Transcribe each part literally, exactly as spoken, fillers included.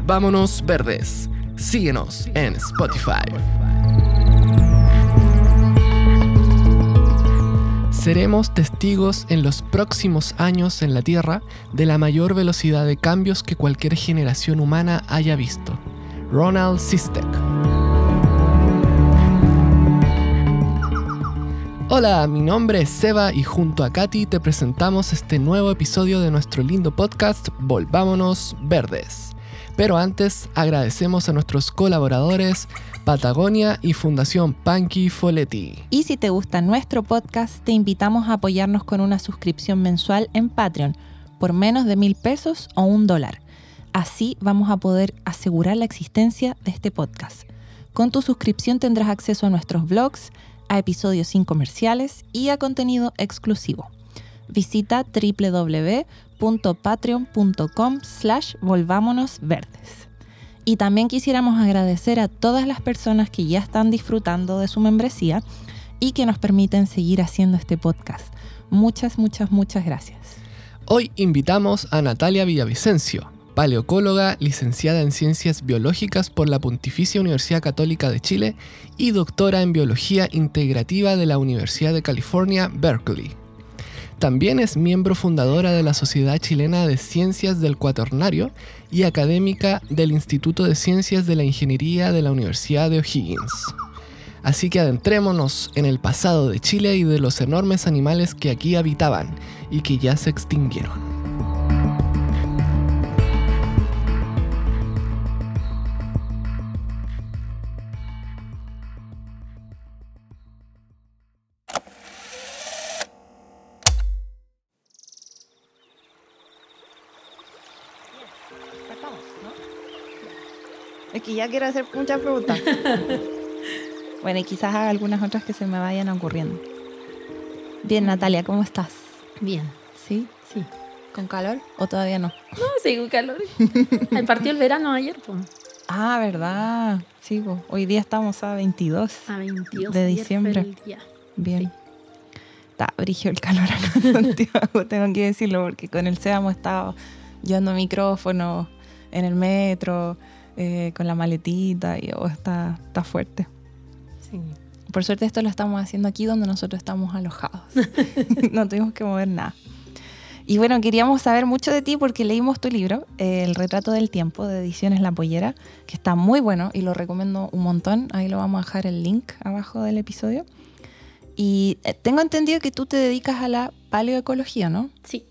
Volvámonos Verdes. Síguenos en Spotify. Seremos testigos en los próximos años en la Tierra de la mayor velocidad de cambios que cualquier generación humana haya visto. Ronald Sistek. Hola, mi nombre es Seba y junto a Katy te presentamos este nuevo episodio de nuestro lindo podcast Volvámonos Verdes. Pero antes agradecemos a nuestros colaboradores Patagonia y Fundación Panky Folletti. Y si te gusta nuestro podcast, te invitamos a apoyarnos con una suscripción mensual en Patreon por menos de mil pesos o un dólar. Así vamos a poder asegurar la existencia de este podcast. Con tu suscripción tendrás acceso a nuestros blogs, a episodios sin comerciales y a contenido exclusivo. Visita doble u doble u doble u punto patreon punto com slash volvámonosverdes. Y también quisiéramos agradecer a todas las personas que ya están disfrutando de su membresía y que nos permiten seguir haciendo este podcast. Muchas, muchas, muchas gracias. Hoy invitamos a Natalia Villavicencio, paleocóloga, licenciada en Ciencias Biológicas por la Pontificia Universidad Católica de Chile y doctora en Biología Integrativa de la Universidad de California, Berkeley. También es miembro fundadora de la Sociedad Chilena de Ciencias del Cuaternario y académica del Instituto de Ciencias de la Ingeniería de la Universidad de O'Higgins. Así que adentrémonos en el pasado de Chile y de los enormes animales que aquí habitaban y que ya se extinguieron. Es que ya quiero hacer muchas preguntas. Bueno, y quizás haga algunas otras que se me vayan ocurriendo. Bien, Natalia, ¿cómo estás? Bien. ¿Sí? Sí. ¿Con calor o todavía no? No, sí, con calor. Me partió el verano ayer, pues. Ah, ¿verdad? Sí, po. Hoy día estamos a veintidós. A veintidós de diciembre. El día. Bien. Sí. Está brígido el calor acá en Santiago, tengo que decirlo, porque con el Seba hemos estado llevando micrófonos en el metro, eh, con la maletita, y oh, está, está fuerte. Sí. Por suerte esto lo estamos haciendo aquí donde nosotros estamos alojados. No tuvimos que mover nada. Y bueno, queríamos saber mucho de ti porque leímos tu libro, eh, El retrato del tiempo, de Ediciones La Pollera, que está muy bueno y lo recomiendo un montón. Ahí lo vamos a dejar el link abajo del episodio. Y eh, tengo entendido que tú te dedicas a la paleoecología, ¿no? Sí.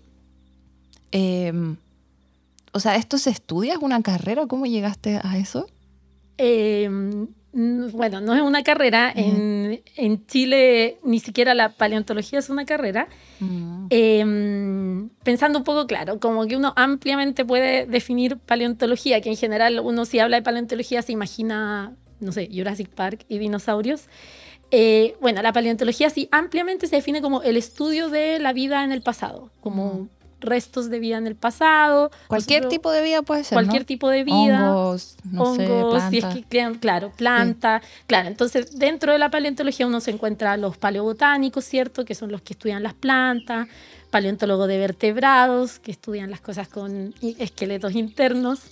Eh, o sea, ¿esto se estudia? ¿Es una carrera? ¿Cómo llegaste a eso? Eh, bueno, no es una carrera. Mm. En, en Chile ni siquiera la paleontología es una carrera. Mm. Eh, pensando un poco, claro, como que uno ampliamente puede definir paleontología, que en general uno si habla de paleontología se imagina, no sé, Jurassic Park y dinosaurios. Eh, bueno, la paleontología sí ampliamente se define como el estudio de la vida en el pasado, como mm. restos de vida en el pasado. Cualquier Nosotros, tipo de vida puede ser, Cualquier ¿no? tipo de vida. Hongos, no hongos, sé, plantas. Si es que, claro, planta. Sí. Claro, entonces dentro de la paleontología uno se encuentra los paleobotánicos, ¿cierto? Que son los que estudian las plantas. Paleontólogos de vertebrados, que estudian las cosas con esqueletos internos.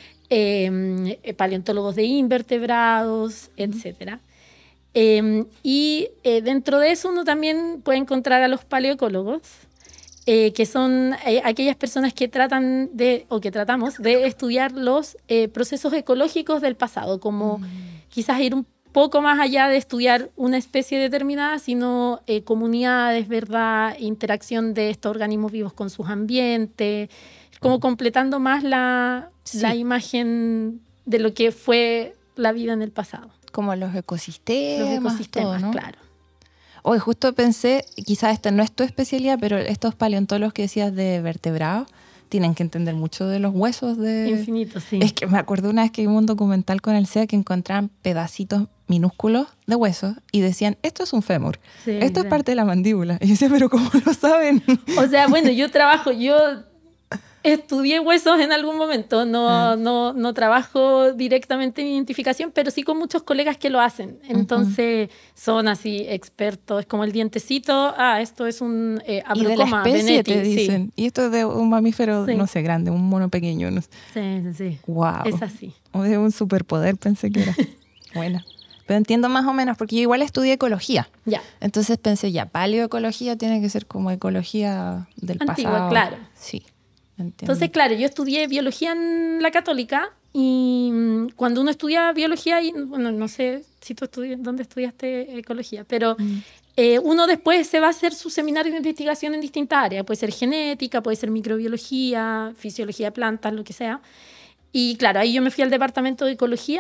Eh, paleontólogos de invertebrados, mm. etcétera. Eh, y eh, dentro de eso uno también puede encontrar a los paleoecólogos, eh, que son eh, aquellas personas que tratan de, o que tratamos de estudiar los eh, procesos ecológicos del pasado, como mm. quizás ir un poco más allá de estudiar una especie determinada, sino eh, comunidades, ¿verdad? Interacción de estos organismos vivos con sus ambientes, como completando más la, sí. la imagen de lo que fue la vida en el pasado. Como los ecosistemas. Los ecosistemas, todo, ¿no? claro. Hoy justo pensé, quizás esta no es tu especialidad, pero estos paleontólogos que decías de vertebrados tienen que entender mucho de los huesos de... Infinito, sí. Es que me acuerdo una vez que vi un documental con el S E A que encontraban pedacitos minúsculos de huesos y decían, esto es un fémur, sí, esto sí. es parte de la mandíbula. Y yo decía, pero ¿cómo lo saben? O sea, bueno, yo trabajo, yo... Estudié huesos en algún momento, no, Ah. no, no trabajo directamente en identificación, pero sí con muchos colegas que lo hacen. Entonces son así expertos, es como el dientecito, ah, esto es un eh, Y de la Abrocoma especie veneti, te sí. dicen. Y esto es de un mamífero, Sí. no sé, grande, un mono pequeño. No sé. Sí, sí, sí. Wow. Es así. O de un superpoder, pensé que era. Bueno. Pero entiendo más o menos, porque yo igual estudié ecología. Ya. Entonces pensé, ya, paleoecología tiene que ser como ecología del Antigua, pasado. claro. Sí, entiendo. Entonces, claro, yo estudié biología en la Católica y mm, cuando uno estudia biología, y, bueno, no sé si tú estudias, dónde estudiaste ecología, pero Mm. eh, uno después se va a hacer su seminario de investigación en distintas áreas. Puede ser genética, puede ser microbiología, fisiología de plantas, lo que sea. Y claro, ahí yo me fui al departamento de ecología,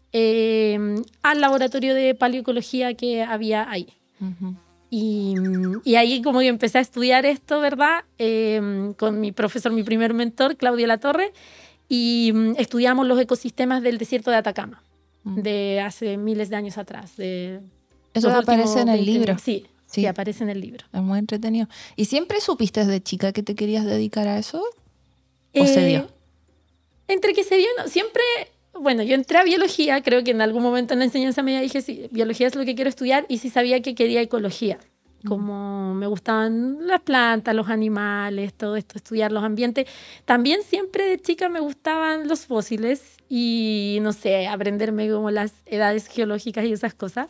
eh, al laboratorio de paleoecología que había ahí. Ujú. Y, y ahí como que empecé a estudiar esto, ¿verdad? Eh, con mi profesor, mi primer mentor, Claudio Latorre, y mm, estudiamos los ecosistemas del desierto de Atacama, Mm. de hace miles de años atrás. De Eso los aparece últimos en el veinte libro. mil. Sí, sí, Sí. aparece en el libro. Es muy entretenido. ¿Y siempre supiste desde chica que te querías dedicar a eso? ¿O se dio? Eh, Entre que se dio, no, siempre, bueno, yo entré a biología, creo que en algún momento en la enseñanza media dije, sí, biología es lo que quiero estudiar, y sí sabía que quería ecología. Como me gustaban las plantas, los animales, todo esto, estudiar los ambientes. También siempre de chica me gustaban los fósiles y, no sé, aprenderme como las edades geológicas y esas cosas.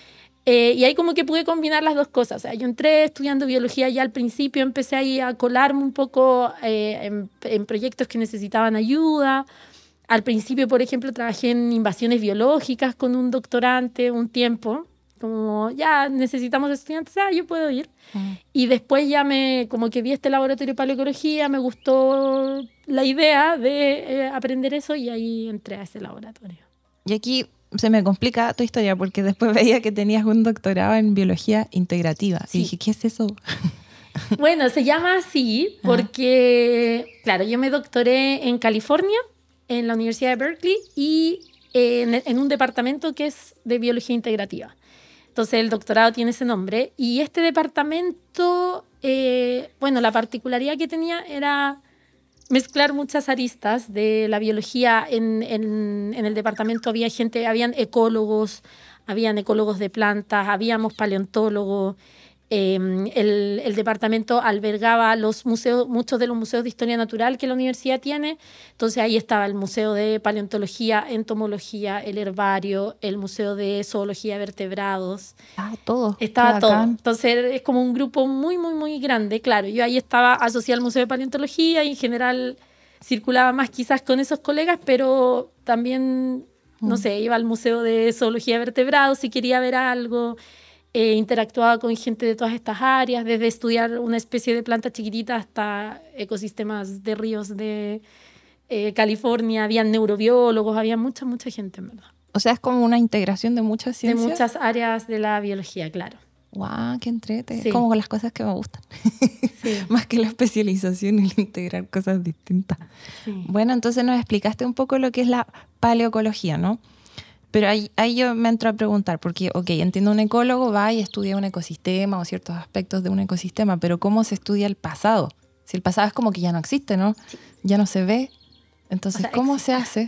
Eh, y ahí como que pude combinar las dos cosas. O sea, yo entré estudiando biología ya al principio, empecé ahí a colarme un poco eh, en, en proyectos que necesitaban ayuda. Al principio, por ejemplo, trabajé en invasiones biológicas con un doctorante un tiempo. Como, ya necesitamos estudiantes, ah, yo puedo ir. Mm. Y después ya me, como que vi este laboratorio de paleoecología, me gustó la idea de eh, aprender eso y ahí entré a ese laboratorio. Y aquí se me complica tu historia porque después veía que tenías un doctorado en biología integrativa. Sí. Y dije, ¿qué es eso? Bueno, se llama así porque, claro, yo me doctoré en California, en la Universidad de Berkeley, y en, en un departamento que es de biología integrativa. Entonces el doctorado tiene ese nombre. Y este departamento, eh, bueno, la particularidad que tenía era mezclar muchas aristas de la biología. En, en, en el departamento había gente, habían ecólogos, habían ecólogos de plantas, habíamos paleontólogos. Eh, el, el departamento albergaba los museos, muchos de los museos de historia natural que la universidad tiene. Entonces ahí estaba el museo de paleontología, entomología, el herbario, el museo de zoología de vertebrados. Ah, todo. Estaba Qué todo. bacán. Entonces es como un grupo muy, muy, muy grande. Claro, yo ahí estaba asociada al museo de paleontología y en general circulaba más quizás con esos colegas, pero también, no Mm. sé, iba al museo de zoología de vertebrados si quería ver algo. Eh, interactuaba con gente de todas estas áreas, desde estudiar una especie de planta chiquitita hasta ecosistemas de ríos de eh, California. Había neurobiólogos, había mucha, mucha gente, en verdad. O sea, es como una integración de muchas De ciencias. muchas áreas de la biología, claro. Guau, qué entrete. Sí. Es como con las cosas que me gustan. Sí, Más que la especialización y el integrar cosas distintas. sí. Bueno, entonces nos explicaste un poco lo que es la paleoecología, ¿no? Pero ahí, ahí yo me entro a preguntar, porque, ok, entiendo, un ecólogo va y estudia un ecosistema o ciertos aspectos de un ecosistema, pero ¿cómo se estudia el pasado? Si el pasado es como que ya no existe, ¿no? Sí. Ya no se ve. Entonces, O sea, ¿cómo existe. se hace?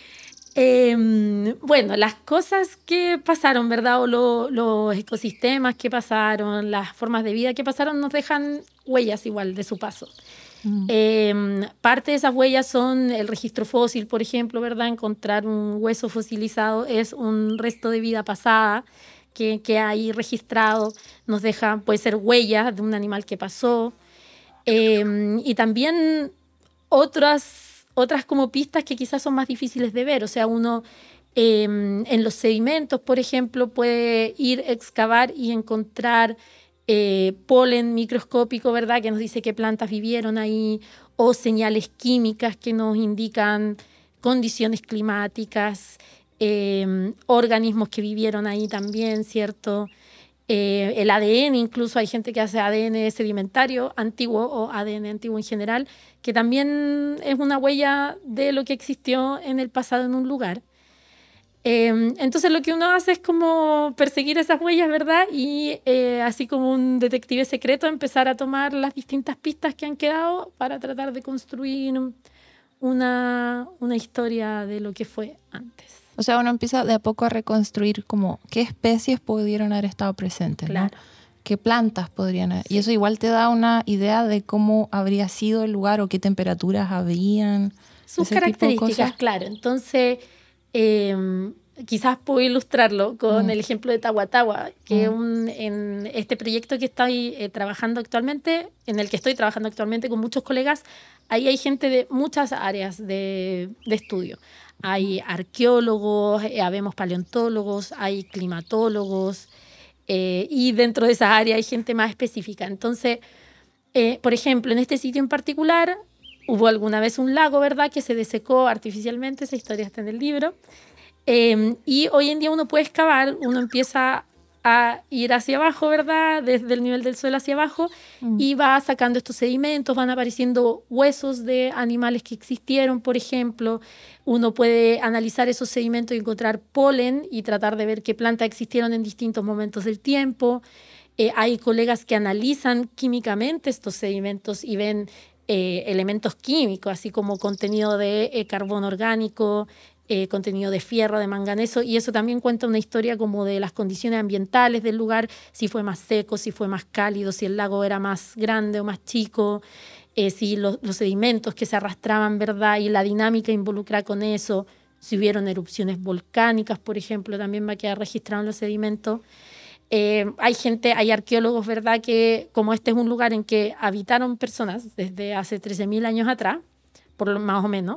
Eh, bueno, las cosas que pasaron, ¿verdad? O lo- los ecosistemas que pasaron, las formas de vida que pasaron, nos dejan huellas igual de su paso. Mm. Eh, parte de esas huellas son el registro fósil, por ejemplo, ¿verdad? Encontrar un hueso fosilizado es un resto de vida pasada que, que hay registrado, nos deja, puede ser huellas de un animal que pasó. Eh, y también otras, otras como pistas que quizás son más difíciles de ver. O sea, uno eh, en los sedimentos, por ejemplo, puede ir a excavar y encontrar eh, polen microscópico, ¿verdad? Que nos dice qué plantas vivieron ahí, o señales químicas que nos indican condiciones climáticas, eh, organismos que vivieron ahí también, ¿cierto? Eh, el A D N, incluso hay gente que hace A D N sedimentario antiguo o A D N antiguo en general, que también es una huella de lo que existió en el pasado en un lugar. Eh, entonces lo que uno hace es como perseguir esas huellas, ¿verdad? Y eh, así como un detective secreto empezar a tomar las distintas pistas que han quedado para tratar de construir una, una historia de lo que fue antes. O sea, uno empieza de a poco a reconstruir como qué especies pudieron haber estado presentes, Claro. ¿no? Qué plantas podrían haber. Sí. Y eso igual te da una idea de cómo habría sido el lugar o qué temperaturas habrían. Sus ese tipo de características, cosas. claro. Entonces, eh, quizás puedo ilustrarlo con Mm. el ejemplo de Tahuatahua, que Mm. un, en este proyecto que estoy eh, trabajando actualmente, en el que estoy trabajando actualmente con muchos colegas, ahí hay gente de muchas áreas de, de estudio. Hay arqueólogos, eh, habemos paleontólogos, hay climatólogos, eh, y dentro de esa área hay gente más específica. Entonces, eh, por ejemplo, en este sitio en particular, hubo alguna vez un lago, ¿verdad?, que se desecó artificialmente, esa historia está en el libro, eh, y hoy en día uno puede excavar, uno empieza a ir hacia abajo, ¿verdad?, desde el nivel del suelo hacia abajo, Mm. y va sacando estos sedimentos, van apareciendo huesos de animales que existieron, por ejemplo. Uno puede analizar esos sedimentos y encontrar polen y tratar de ver qué plantas existieron en distintos momentos del tiempo. Eh, hay colegas que analizan químicamente estos sedimentos y ven eh, elementos químicos, así como contenido de eh, carbono orgánico, eh, contenido de fierro, de manganeso, y eso también cuenta una historia como de las condiciones ambientales del lugar, si fue más seco, si fue más cálido, si el lago era más grande o más chico, eh, si los, los sedimentos que se arrastraban, ¿verdad?, y la dinámica involucrada con eso, si hubieron erupciones volcánicas, por ejemplo, también va a quedar registrado en los sedimentos. Eh, hay gente, hay arqueólogos, ¿verdad?, que como este es un lugar en que habitaron personas desde hace trece mil años atrás, por lo más o menos,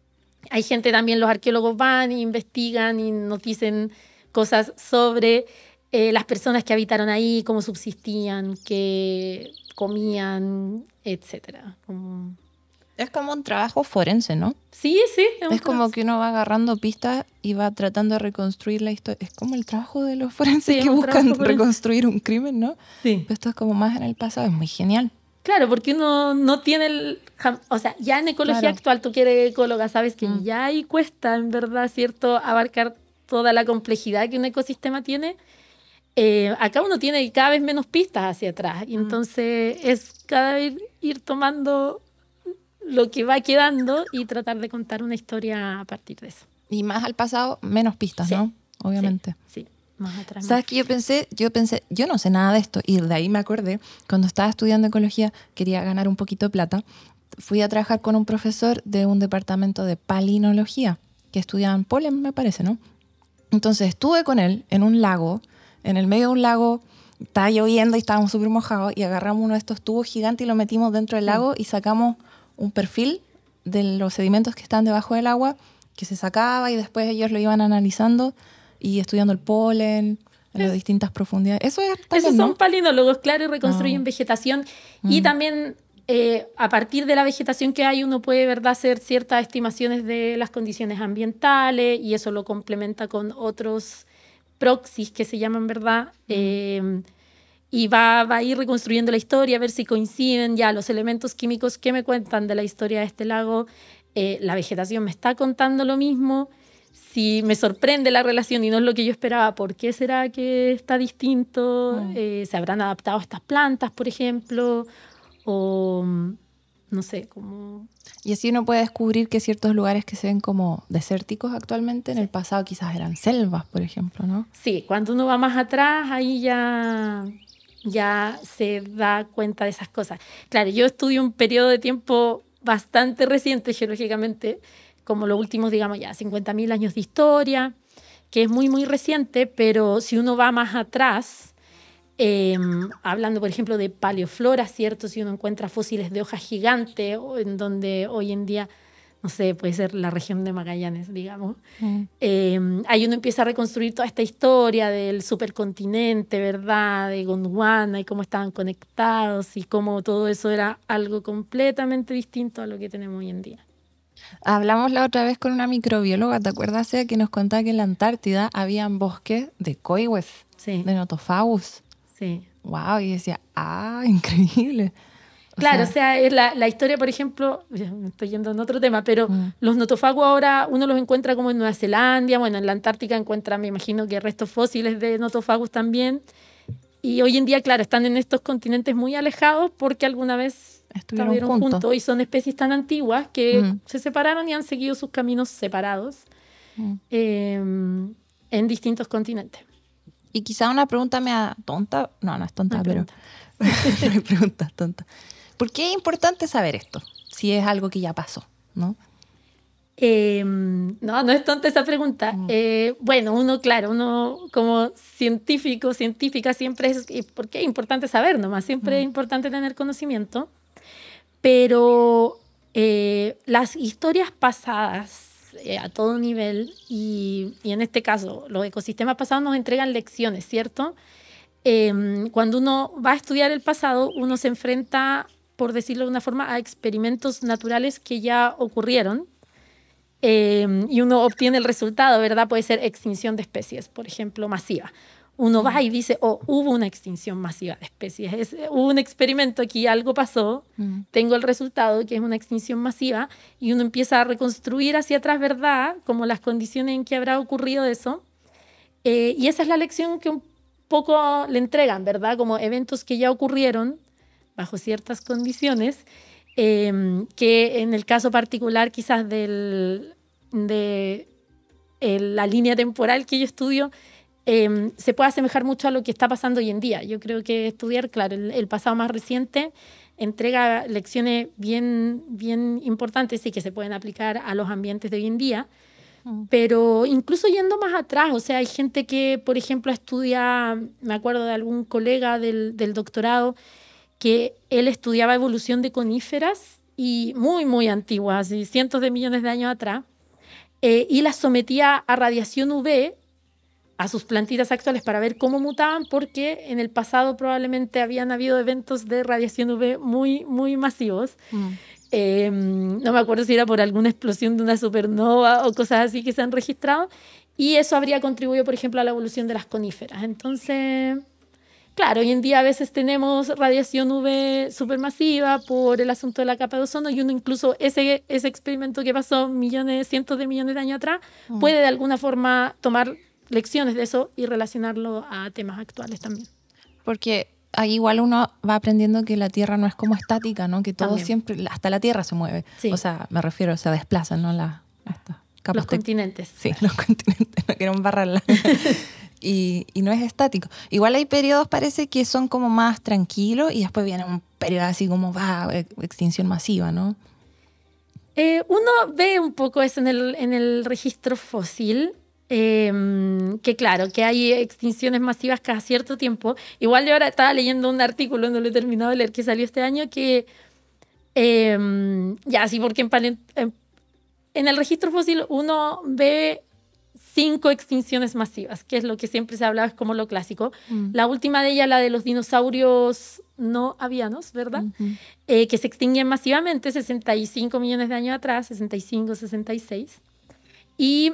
hay gente también, los arqueólogos van e investigan y nos dicen cosas sobre eh, las personas que habitaron ahí, cómo subsistían, qué comían, etcétera. Como... Es como un trabajo forense, ¿no? Sí, sí. un Es como trabajo. que uno va agarrando pistas y va tratando de reconstruir la historia. Es como el trabajo de los forenses Sí, es que un buscan trabajo forense. reconstruir un crimen, ¿no? Sí. Pero esto es como más en el pasado. Es muy genial. Claro, porque uno no tiene el... O sea, ya en ecología Claro. actual, tú que eres ecóloga, sabes que Mm. ya ahí cuesta, en verdad, ¿cierto?, abarcar toda la complejidad que un ecosistema tiene. Eh, acá uno tiene cada vez menos pistas hacia atrás. Y Mm. entonces es cada vez ir tomando lo que va quedando y tratar de contar una historia a partir de eso. Y más al pasado, menos pistas, Sí. ¿no? Obviamente. Sí, sí, más atrás. ¿Sabes más. qué? Yo pensé, yo pensé, yo no sé nada de esto. Y de ahí me acordé, cuando estaba estudiando ecología, quería ganar un poquito de plata. Fui a trabajar con un profesor de un departamento de palinología, que estudiaban polen, me parece, ¿no? Entonces estuve con él en un lago, en el medio de un lago, estaba lloviendo y estábamos súper mojados, y agarramos uno de estos tubos gigantes y lo metimos dentro del lago y sacamos un perfil de los sedimentos que están debajo del agua, que se sacaba, y después ellos lo iban analizando y estudiando el polen en las distintas profundidades. Eso es también, Esos son ¿no? palinólogos, claro, y reconstruyen Ah. vegetación. Y Mm. también, eh, a partir de la vegetación que hay, uno puede, ¿verdad?, hacer ciertas estimaciones de las condiciones ambientales, y eso lo complementa con otros proxies que se llaman, ¿verdad? Mm. Eh, y va, va a ir reconstruyendo la historia, a ver si coinciden ya los elementos químicos que me cuentan de la historia de este lago. Eh, la vegetación me está contando lo mismo. Si me sorprende la relación y no es lo que yo esperaba, ¿por qué será que está distinto? Mm. Eh, ¿se habrán adaptado a estas plantas, por ejemplo? O no sé, como... Y así uno puede descubrir que ciertos lugares que se ven como desérticos actualmente, en el pasado quizás eran selvas, por ejemplo, ¿no? Sí, cuando uno va más atrás, ahí ya, ya se da cuenta de esas cosas. Claro, yo estudio un periodo de tiempo bastante reciente geológicamente, como los últimos, digamos, ya cincuenta mil años de historia, que es muy, muy reciente, pero si uno va más atrás, eh, hablando, por ejemplo, de paleoflora, ¿cierto? Si uno encuentra fósiles de hojas gigantes, o en donde hoy en día, no sé, puede ser la región de Magallanes, digamos, Mm. eh, ahí uno empieza a reconstruir toda esta historia del supercontinente, ¿verdad?, de Gondwana, y cómo estaban conectados y cómo todo eso era algo completamente distinto a lo que tenemos hoy en día. Hablamos la otra vez con una microbióloga, ¿te acuerdas, Sea, que nos contaba que en la Antártida habían bosques de coihues, Sí, de Nothofagus? sí. Wow, y decía, ah, increíble. Claro, sea, o sea, es la, la historia, por ejemplo, ya me estoy yendo en otro tema, pero mm. los notofagos ahora uno los encuentra como en Nueva Zelanda, bueno, en la Antártica encuentra, me imagino que restos fósiles de notofagos también. Y hoy en día, claro, están en estos continentes muy alejados porque alguna vez Estuvieron estuvieron juntos. juntos y son especies tan antiguas que Mm. se separaron y han seguido sus caminos separados Mm. eh, en distintos continentes. Y quizá una pregunta mea tonta, no, no es tonta, No hay pero pregunta. no hay preguntas tontas. ¿Por qué es importante saber esto? Si es algo que ya pasó, ¿no? Eh, no, no es tonta esa pregunta. Mm. Eh, bueno, uno, claro, uno como científico, científica, siempre es, ¿por qué es importante saber nomás? Siempre Mm. es importante tener conocimiento, pero eh, las historias pasadas eh, a todo nivel y, y en este caso los ecosistemas pasados nos entregan lecciones, ¿cierto? Eh, cuando uno va a estudiar el pasado, uno se enfrenta, por decirlo de una forma, a experimentos naturales que ya ocurrieron. Eh, y uno obtiene el resultado, ¿verdad? Puede ser extinción de especies, por ejemplo, masiva. Uno va y dice, oh, hubo una extinción masiva de especies. Es, hubo un experimento aquí, algo pasó, Mm. tengo el resultado, que es una extinción masiva, y uno empieza a reconstruir hacia atrás, ¿verdad? Como las condiciones en que habrá ocurrido eso. Eh, y esa es la lección que un poco le entregan, ¿verdad? Como eventos que ya ocurrieron bajo ciertas condiciones. Eh, que en el caso particular quizás del, de el, la línea temporal que yo estudio eh, se puede asemejar mucho a lo que está pasando hoy en día. Yo creo que estudiar, claro, el, el pasado más reciente entrega lecciones bien, bien importantes y que se pueden aplicar a los ambientes de hoy en día. Mm. Pero incluso yendo más atrás, o sea, hay gente que, por ejemplo, estudia, me acuerdo de algún colega del, del doctorado, que él estudiaba evolución de coníferas y muy, muy antiguas, y cientos de millones de años atrás, eh, y las sometía a radiación U V a sus plantitas actuales para ver cómo mutaban, porque en el pasado probablemente habían habido eventos de radiación U V muy, muy masivos. Mm. Eh, no me acuerdo si era por alguna explosión de una supernova o cosas así que se han registrado, y eso habría contribuido, por ejemplo, a la evolución de las coníferas. Entonces... Claro, hoy en día a veces tenemos radiación U V supermasiva por el asunto de la capa de ozono y uno incluso ese, ese experimento que pasó millones, cientos de millones de años atrás Mm. puede de alguna forma tomar lecciones de eso y relacionarlo a temas actuales también. Porque ahí igual uno va aprendiendo que la Tierra no es como estática, ¿no? Que todo También. siempre, hasta la Tierra se mueve. Sí. O sea, me refiero, se desplazan, ¿no? La, estas capas Los tec- continentes. Sí, los continentes, no quiero embarrarla. y, y no es estático. Igual hay periodos, parece, que son como más tranquilos y después viene un periodo así como, va, extinción masiva, ¿no? Eh, uno ve un poco eso en el, en el registro fósil, eh, que claro, que hay extinciones masivas cada cierto tiempo. Igual yo ahora estaba leyendo un artículo, no lo he terminado de leer, que salió este año, que eh, ya sí, porque en, paleo- en, en el registro fósil uno ve cinco extinciones masivas, que es lo que siempre se habla, es como lo clásico. Mm. La última de ellas, la de los dinosaurios no avianos, ¿verdad? Ujú. Eh, que se extinguen masivamente, sesenta y cinco millones de años atrás, sesenta y cinco, sesenta y seis. Y,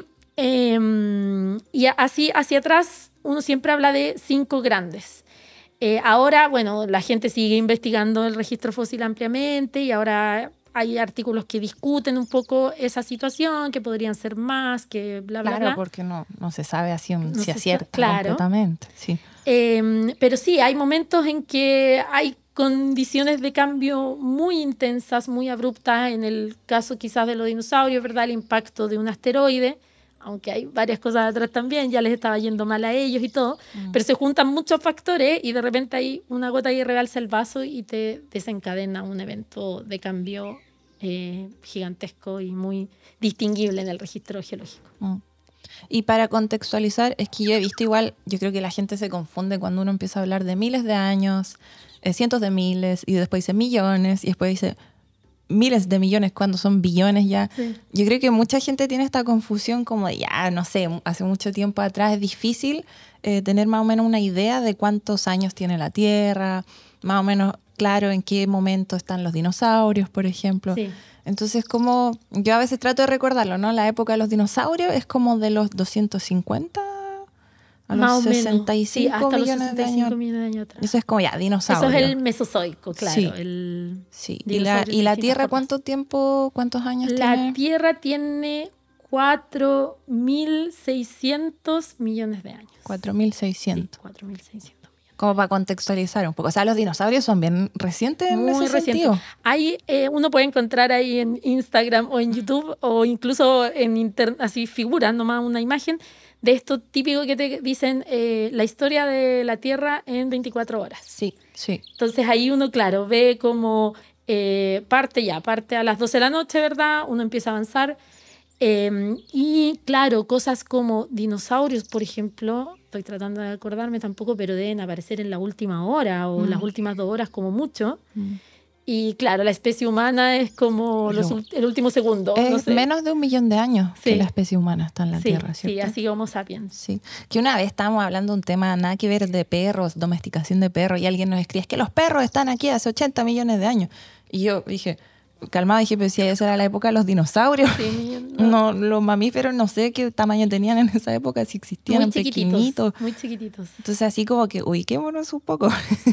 eh, y así hacia atrás uno siempre habla de cinco grandes. Eh, ahora, bueno, la gente sigue investigando el registro fósil ampliamente y ahora hay artículos que discuten un poco esa situación, que podrían ser más, que bla, bla, Claro, bla. porque no, no se sabe a ciencia No se sa- cierta claro. completamente. Sí. Eh, pero sí, hay momentos en que hay condiciones de cambio muy intensas, muy abruptas. En el caso quizás de los dinosaurios, ¿verdad? El impacto de un asteroide, aunque hay varias cosas atrás también, ya les estaba yendo mal a ellos y todo, Mm. pero se juntan muchos factores y de repente hay una gota y rebalsa el vaso y te desencadena un evento de cambio eh, gigantesco y muy distinguible en el registro geológico. Mm. Y para contextualizar, es que yo he visto igual, yo creo que la gente se confunde cuando uno empieza a hablar de miles de años, eh, cientos de miles, y después dice millones, y después dice miles de millones cuando son billones ya. Sí. Yo creo que mucha gente tiene esta confusión como de, ya, no sé, hace mucho tiempo atrás es difícil eh, tener más o menos una idea de cuántos años tiene la Tierra, más o menos claro en qué momento están los dinosaurios, por ejemplo. Sí. Entonces, como yo a veces trato de recordarlo, ¿no? La época de los dinosaurios es como de los doscientos cincuenta A Más los o menos. sesenta y cinco Sí, hasta los millones de sesenta y cinco años. millones de años atrás. Eso es como ya, dinosaurio. Eso es el Mesozoico, claro. Sí. El Sí. ¿Y la, dinosaurio y la distintas Tierra formas. cuánto tiempo, cuántos años La tiene? Tierra tiene cuatro mil seiscientos millones de años. cuatro mil Sí, seiscientos. cuatro mil seiscientos millones. Como para contextualizar un poco. O sea, los dinosaurios son bien recientes en Muy ese reciente. sentido. Hay, eh, uno puede encontrar ahí en Instagram o en YouTube o incluso en internet, así figuras, nomás una imagen de esto típico que te dicen eh, la historia de la Tierra en veinticuatro horas. Sí, sí. Entonces ahí uno, claro, ve como eh, parte ya, parte a las doce de la noche, ¿verdad? Uno empieza a avanzar. Eh, y claro, cosas como dinosaurios, por ejemplo, estoy tratando de acordarme tampoco, pero deben aparecer en la última hora o Mm. las últimas dos horas como mucho. Mm. Y claro, la especie humana es como los, Lo- ul- el último segundo. Es no sé. menos de un millón de años que Sí. la especie humana está en la sí, Tierra, sí, ¿cierto? así Homo sapiens. Sí, que una vez estábamos hablando de un tema nada que ver de perros, domesticación de perros, y alguien nos escribía, es que los perros están aquí hace ochenta millones de años. Y yo dije, calmado, dije, pero si esa era la época de los dinosaurios. Sí, no, No, los mamíferos no sé qué tamaño tenían en esa época, si existían muy chiquititos, pequeñitos. muy chiquititos. Entonces así como que, ubiquémonos un poco.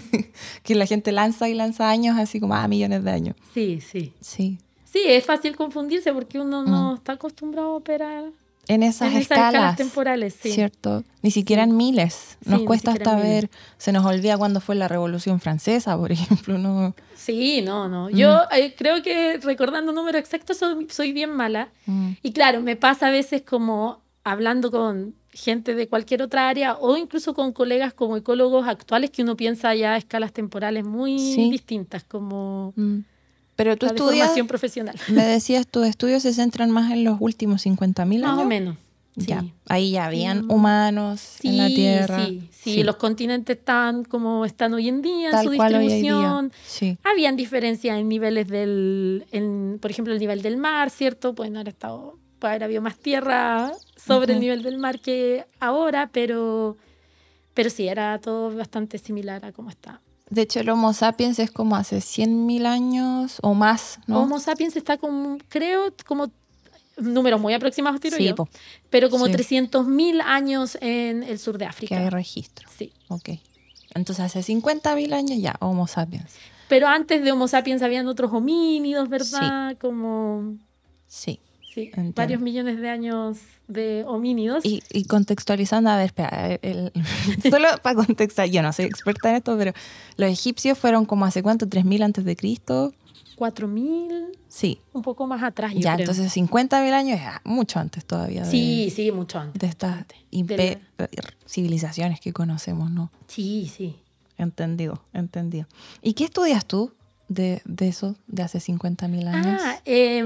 Que la gente lanza y lanza años así como, ah, millones de años. Sí, sí. Sí. Sí, es fácil confundirse porque uno no Mm. está acostumbrado a operar En esas, en esas escalas, escalas temporales. Sí. ¿cierto? Ni siquiera en miles. Nos Sí, ni cuesta siquiera hasta en miles. ver, se nos olvida cuándo fue la Revolución Francesa, por ejemplo, no. Sí, no, no. Mm. Yo eh, creo que recordando números exactos soy, soy bien mala. Mm. Y claro, me pasa a veces como hablando con gente de cualquier otra área o incluso con colegas como ecólogos actuales que uno piensa ya a escalas temporales muy Sí. distintas, como Mm. Pero tú la de estudias, formación profesional. me decías, tus estudios se centran más en los últimos cincuenta mil años. Más o menos. Sí. Ya, ahí ya habían Mm. humanos Sí, en la Tierra. sí, sí, los continentes están como están hoy en día, en Tal su cual hoy en distribución. día. Sí. Habían diferencias en niveles del, en, por ejemplo, el nivel del mar, ¿cierto? Pueden haber estado, puede haber habido más tierra sobre el Ujú. nivel del mar que ahora, pero, pero sí, era todo bastante similar a cómo está. De hecho, el Homo sapiens es como hace cien mil años o más, ¿no? Homo sapiens está como, creo, como números muy aproximados, tiro Sí, yo, po, pero como sí. trescientos mil años en el sur de que África. hay registro. Sí. Ok. Entonces, hace cincuenta mil años ya, Homo sapiens. Pero antes de Homo sapiens habían otros homínidos, ¿verdad? Como Sí. sí, Entiendo. varios millones de años de homínidos. Y, y contextualizando, a ver, espera, el- solo para contextualizar, yo no soy experta en esto, pero los egipcios fueron como hace cuánto, tres mil antes de Cristo. cuatro mil, Sí, un poco más atrás, yo ya, creo. entonces cincuenta mil años, ya, mucho antes todavía de, Sí, sí, mucho antes. de estas antes. impe- De civilizaciones que conocemos, ¿no? Sí, sí. Entendido, entendido. ¿Y qué estudias tú de, de eso, de hace cincuenta mil años? Ah,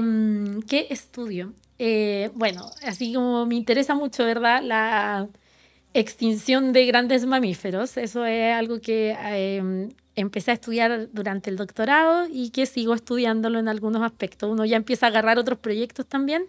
em, ¿qué estudio? Eh, bueno, así como me interesa mucho, ¿verdad? La extinción de grandes mamíferos. Eso es algo que em, empecé a estudiar durante el doctorado y que sigo estudiándolo en algunos aspectos. Uno ya empieza a agarrar otros proyectos también.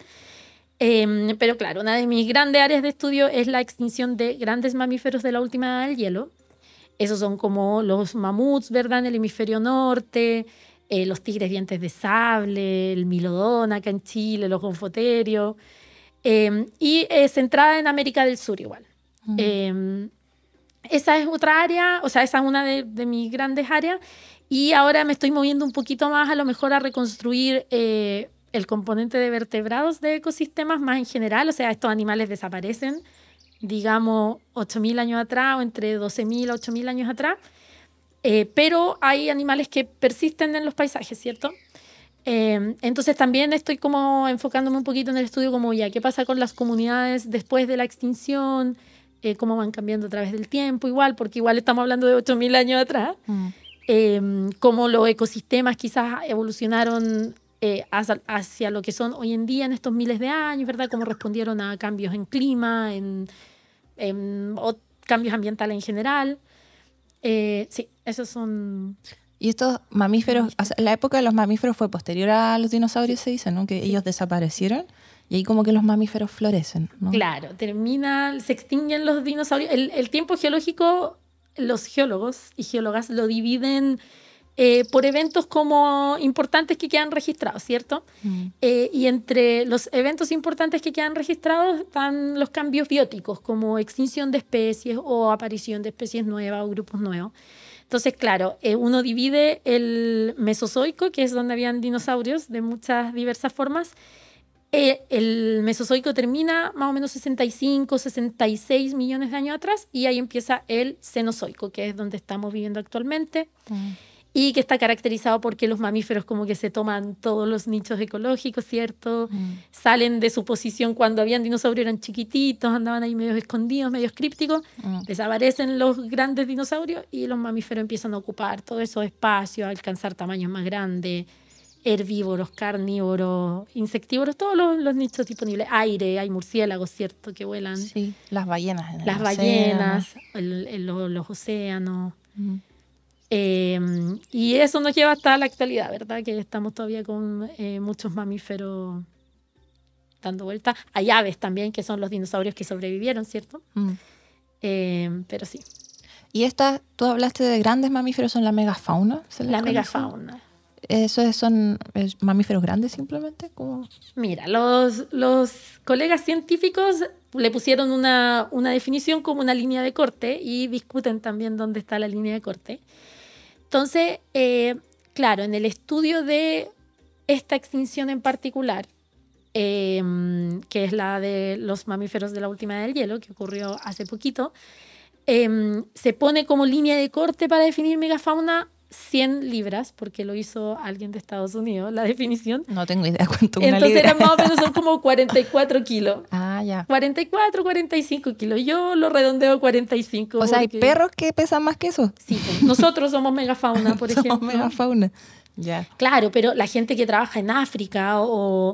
Em, pero claro, una de mis grandes áreas de estudio es la extinción de grandes mamíferos de la última edad del hielo. Esos son como los mamuts, ¿verdad? En el hemisferio norte, eh, los tigres dientes de sable, el milodón acá en Chile, los gonfoterios. Eh, y eh, centrada en América del Sur igual. Mm. Eh, esa es otra área, o sea, esa es una de, de mis grandes áreas. Y ahora me estoy moviendo un poquito más a lo mejor a reconstruir eh, el componente de vertebrados de ecosistemas más en general. O sea, estos animales desaparecen, digamos, ocho mil años atrás o entre doce mil a ocho mil años atrás. Eh, pero hay animales que persisten en los paisajes, ¿cierto? Eh, entonces también estoy como enfocándome un poquito en el estudio como ya, ¿qué pasa con las comunidades después de la extinción? Eh, ¿Cómo van cambiando a través del tiempo? Igual, porque igual estamos hablando de ocho mil años atrás. Mm. Eh, cómo los ecosistemas quizás evolucionaron eh, hacia, hacia lo que son hoy en día en estos miles de años, ¿verdad? Cómo respondieron a cambios en clima, en, en o cambios ambientales en general. Eh, sí, esos son... Y estos mamíferos, o sea, la época de los mamíferos fue posterior a los dinosaurios, se dice, ¿no? Que Sí. ellos desaparecieron y ahí como que los mamíferos florecen, ¿no? Claro, termina, se extinguen los dinosaurios. El, el tiempo geológico, los geólogos y geólogas lo dividen eh, por eventos como importantes que quedan registrados, ¿cierto? Mm. Eh, y entre los eventos importantes que quedan registrados están los cambios bióticos, como extinción de especies o aparición de especies nuevas o grupos nuevos. Entonces, claro, eh, uno divide el Mesozoico, que es donde habían dinosaurios de muchas diversas formas. Eh, el Mesozoico termina más o menos sesenta y cinco, sesenta y seis millones de años atrás, y ahí empieza el Cenozoico, que es donde estamos viviendo actualmente. Mm. Y que está caracterizado porque los mamíferos como que se toman todos los nichos ecológicos, ¿cierto? Mm. Salen de su posición cuando habían dinosaurios, eran chiquititos, andaban ahí medio escondidos, medio crípticos, mm. desaparecen los grandes dinosaurios y los mamíferos empiezan a ocupar todos esos espacios, a alcanzar tamaños más grandes, herbívoros, carnívoros, insectívoros, todos los, los nichos disponibles. Aire, hay murciélagos, ¿cierto?, que vuelan. Sí, las ballenas. En las el ballenas, el, el, los, los océanos. Mm. Eh, y eso nos lleva hasta la actualidad, ¿verdad? Que estamos todavía con eh, muchos mamíferos dando vueltas. Hay aves también, que son los dinosaurios que sobrevivieron, ¿cierto? Mm. Eh, pero sí. ¿Y estas, tú hablaste de grandes mamíferos, son la megafauna? ¿Se la megafauna. ¿Eso son es, mamíferos grandes simplemente? ¿Cómo? Mira, los, los colegas científicos le pusieron una, una definición como una línea de corte y discuten también dónde está la línea de corte. Entonces, eh, claro, en el estudio de esta extinción en particular, eh, que es la de los mamíferos de la última edad del hielo, que ocurrió hace poquito, eh, se pone como línea de corte para definir megafauna cien libras, porque lo hizo alguien de Estados Unidos, la definición. No tengo idea cuánto una Entonces libra. Eran más o menos son como cuarenta y cuatro kilos. Ah, ya. cuarenta y cuatro, cuarenta y cinco kilos. Yo lo redondeo a cuarenta y cinco. O sea, ¿hay perros que pesan más que eso? Sí, pues, nosotros somos megafauna, por somos ejemplo. megafauna, ya. Claro, pero la gente que trabaja en África o...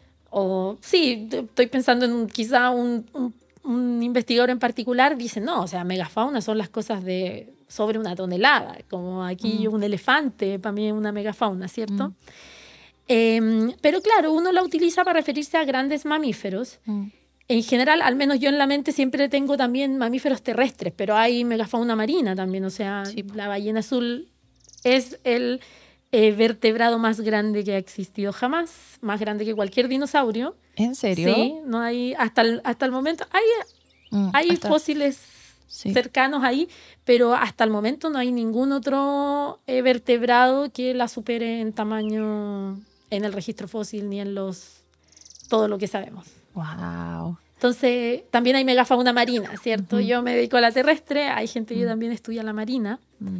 o sí, estoy pensando en un, quizá un, un, un investigador en particular, dice, no, o sea, megafauna son las cosas de... sobre una tonelada, como aquí mm. un elefante, para mí es una megafauna, ¿cierto? Mm. Eh, pero claro, uno la utiliza para referirse a grandes mamíferos. Mm. En general, al menos yo en la mente siempre tengo también mamíferos terrestres, pero hay megafauna marina también, o sea, sí. La ballena azul es el eh, vertebrado más grande que ha existido jamás, más grande que cualquier dinosaurio. ¿En serio? Sí, no hay, hasta el, hasta el momento, hay, mm, hay hasta... fósiles... Sí. cercanos ahí, pero hasta el momento no hay ningún otro eh, vertebrado que la supere en tamaño en el registro fósil ni en los todo lo que sabemos. Wow. Entonces, también hay megafauna marina, ¿cierto? Uh-huh. Yo me dedico a la terrestre, hay gente que uh-huh. también estudia la marina. Uh-huh.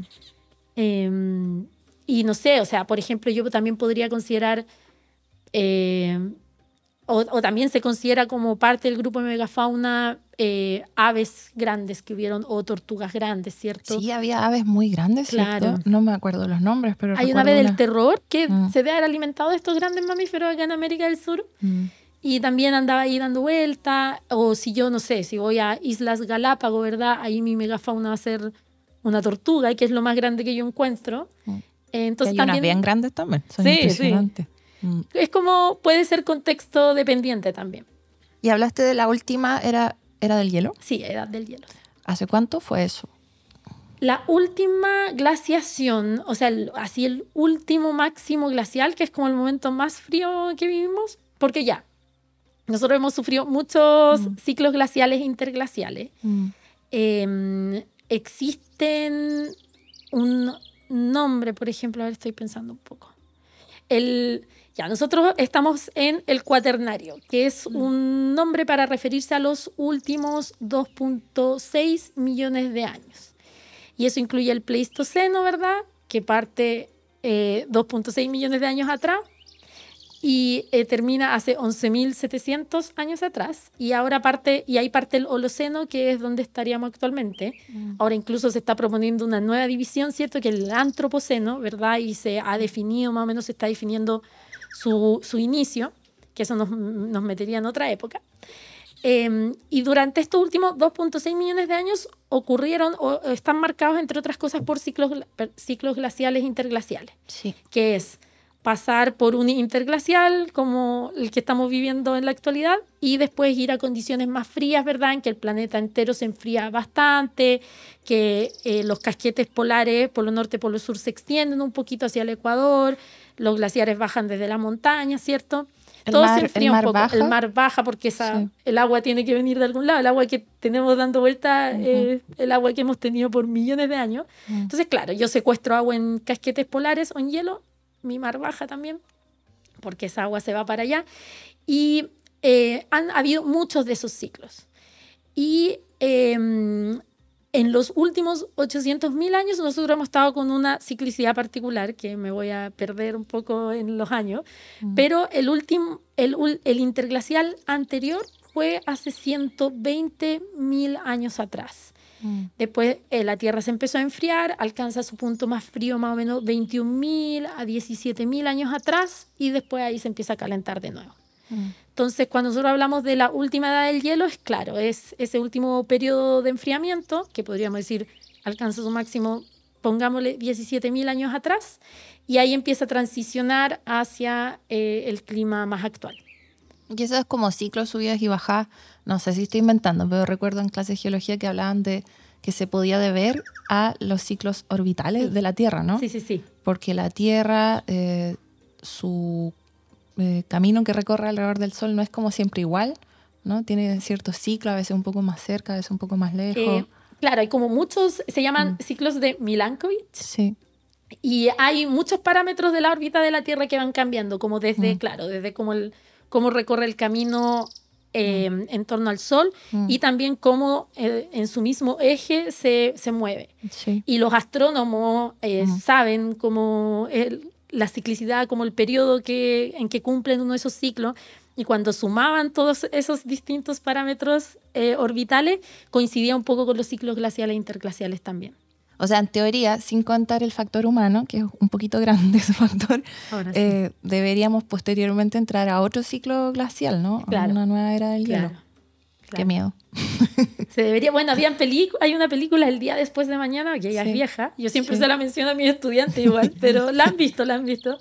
Eh, y no sé, o sea, por ejemplo, yo también podría considerar... Eh, O, o también se considera como parte del grupo de megafauna eh, aves grandes que hubieron o tortugas grandes, ¿cierto? Sí, había aves muy grandes, ¿cierto? Claro. No me acuerdo los nombres, pero hay una ave una... del terror que mm. se debe haber alimentado de estos grandes mamíferos acá en América del Sur mm. y también andaba ahí dando vuelta. O si yo, no sé, si voy a Islas Galápagos, ¿verdad? Ahí mi megafauna va a ser una tortuga, que es lo más grande que yo encuentro. Mm. Entonces, hay también... unas bien grandes también, son sí, impresionantes. Sí. Es como, puede ser contexto dependiente también. Y hablaste de la última, ¿era, era del hielo? Sí, edad del hielo. ¿Hace cuánto fue eso? La última glaciación, o sea, el, así el último máximo glacial, que es como el momento más frío que vivimos, porque ya, nosotros hemos sufrido muchos mm. ciclos glaciales e interglaciales. Mm. Eh, existen un nombre, por ejemplo, a ver, estoy pensando un poco. El... Ya, nosotros estamos en el Cuaternario, que es un nombre para referirse a los últimos dos punto seis millones de años. Y eso incluye el Pleistoceno, ¿verdad? Que parte eh, dos punto seis millones de años atrás y eh, termina hace once mil setecientos años atrás. Y ahora parte, y ahí parte el Holoceno, que es donde estaríamos actualmente. Mm. Ahora incluso se está proponiendo una nueva división, ¿cierto? Que es el Antropoceno, ¿verdad? Y se ha definido, más o menos se está definiendo Su, su inicio, que eso nos, nos metería en otra época. Eh, y durante estos últimos dos punto seis millones de años ocurrieron o están marcados, entre otras cosas, por ciclos, ciclos glaciales e interglaciales, sí. que es pasar por un interglacial como el que estamos viviendo en la actualidad y después ir a condiciones más frías, ¿verdad? En que el planeta entero se enfría bastante, que eh, los casquetes polares, polo norte, polo sur, se extienden un poquito hacia el Ecuador, los glaciares bajan desde la montaña, ¿cierto? El Todo mar, se enfría el mar un poco. baja. El mar baja porque esa, Sí. el agua tiene que venir de algún lado. El agua que tenemos dando vuelta es uh-huh. eh, el agua que hemos tenido por millones de años. Uh-huh. Entonces, claro, yo secuestro agua en casquetes polares o en hielo, mi mar baja también, porque esa agua se va para allá. Y eh, han habido muchos de esos ciclos. Y eh, en los últimos ochocientos mil años nosotros hemos estado con una ciclicidad particular, que me voy a perder un poco en los años, mm. pero el, último, el, el interglacial anterior fue hace ciento veinte mil años atrás. Mm. Después eh, la Tierra se empezó a enfriar, alcanza su punto más frío más o menos veintiún mil a diecisiete mil años atrás y después ahí se empieza a calentar de nuevo. Mm. Entonces, cuando nosotros hablamos de la última edad del hielo, es claro, es ese último periodo de enfriamiento, que podríamos decir alcanza su máximo, pongámosle diecisiete mil años atrás, y ahí empieza a transicionar hacia eh, el clima más actual. Y eso es como ciclos, subidas y bajadas. No sé si estoy inventando, pero recuerdo en clases de geología que hablaban de que se podía deber a los ciclos orbitales sí. de la Tierra, ¿no? Sí, sí, sí. Porque la Tierra, eh, su eh, camino que recorre alrededor del Sol no es como siempre igual, ¿no? Tiene ciertos ciclos, a veces un poco más cerca, a veces un poco más lejos. Eh, claro, hay como muchos, se llaman mm. ciclos de Milankovitch. Sí. Y hay muchos parámetros de la órbita de la Tierra que van cambiando, como desde, mm. claro, desde como el, cómo recorre el camino eh, mm. en torno al Sol mm. y también cómo eh, en su mismo eje se, se mueve. Sí. Y los astrónomos eh, mm. saben cómo el, la ciclicidad, como el periodo que, en que cumplen uno de esos ciclos, y cuando sumaban todos esos distintos parámetros eh, orbitales, coincidía un poco con los ciclos glaciales e interglaciales también. O sea, en teoría, sin contar el factor humano, que es un poquito grande ese factor, sí. eh, deberíamos posteriormente entrar a otro ciclo glacial, ¿no? Claro. A una nueva era del claro. hielo. Claro. Qué miedo. Se debería, bueno, habían películas, hay una película El día después de mañana, que ya sí. es vieja, yo siempre sí. se la menciono a mis estudiantes igual, pero la han visto, la han visto,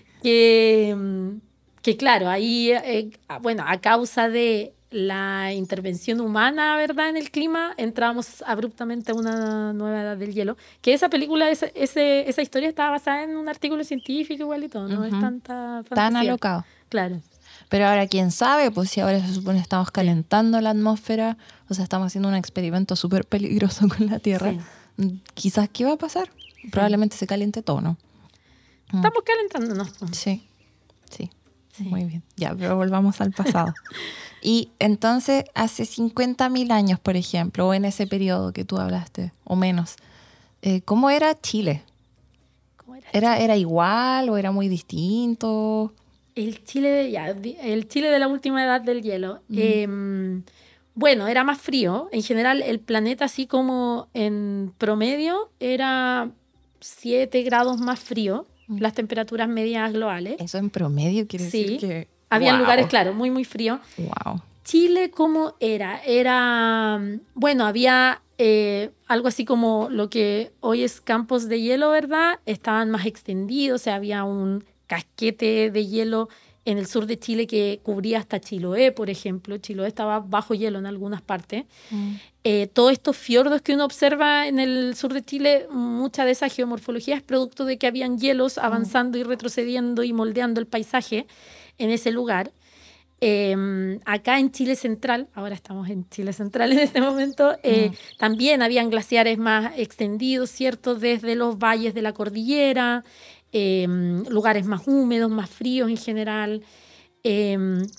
que, que claro, ahí, eh, bueno, a causa de la intervención humana, ¿verdad?, en el clima, entramos abruptamente a una nueva edad del hielo, que esa película, ese, ese, esa historia estaba basada en un artículo científico igual y todo, no uh-huh. es tanta fantasía. Tan alocado. Claro. Pero ahora, ¿quién sabe? Pues si ahora se supone que estamos calentando sí. la atmósfera, o sea, estamos haciendo un experimento súper peligroso con la Tierra. Sí. Quizás, ¿qué va a pasar? Sí. Probablemente se caliente todo, ¿no? Estamos calentándonos. Sí, sí, sí. Muy bien. Ya, pero volvamos al pasado. Y entonces, hace cincuenta mil años, por ejemplo, o en ese periodo que tú hablaste, o menos, eh, ¿cómo era Chile? ¿Cómo era, ¿Era, ¿Era igual o era muy distinto? El Chile, ya, el Chile de la última edad del hielo. Mm. Eh, bueno, era más frío. En general, el planeta, así como en promedio, era siete grados más frío, mm. las temperaturas medias globales. ¿Eso en promedio quiere sí. decir que...? Había wow. lugares, claro, muy, muy fríos. Wow. Chile, ¿cómo era? Era, bueno, había eh, algo así como lo que hoy es campos de hielo, ¿verdad? Estaban más extendidos, o sea, había un casquete de hielo en el sur de Chile que cubría hasta Chiloé, por ejemplo. Chiloé estaba bajo hielo en algunas partes. Mm. Eh, todos estos fiordos que uno observa en el sur de Chile, mucha de esa geomorfología es producto de que habían hielos avanzando mm. y retrocediendo y moldeando el paisaje en ese lugar. Eh, acá en Chile Central, ahora estamos en Chile Central en este momento, eh, mm. también habían glaciares más extendidos, ¿cierto? Desde los valles de la cordillera, eh, lugares más húmedos, más fríos en general. Eh,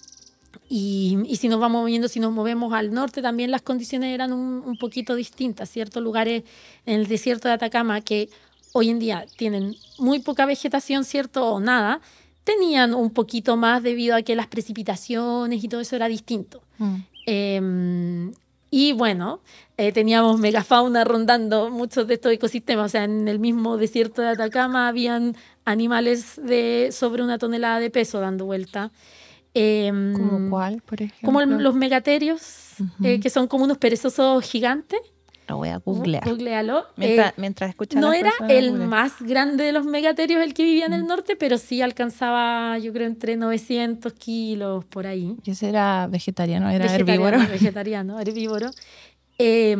y, y si nos vamos moviendo, si nos movemos al norte, también las condiciones eran un, un poquito distintas, ¿cierto? Lugares en el desierto de Atacama que hoy en día tienen muy poca vegetación, ¿cierto? O nada, tenían un poquito más debido a que las precipitaciones y todo eso era distinto. Mm. Eh, y bueno, eh, teníamos megafauna rondando muchos de estos ecosistemas. O sea, en el mismo desierto de Atacama habían animales de sobre una tonelada de peso dando vuelta. Eh, ¿Como cuál, por ejemplo? Como el, los megaterios, uh-huh. eh, que son como unos perezosos gigantes. Lo voy a googlear. Googlealo. Mientras, Eh, mientras escuchan no las era personas, el googlea. más grande de los megaterios el que vivía en el Mm. norte, pero sí alcanzaba, yo creo, entre novecientos kilos por ahí. ¿Y ese era vegetariano? ¿Era Vegetariano, herbívoro? vegetariano, herbívoro. Eh,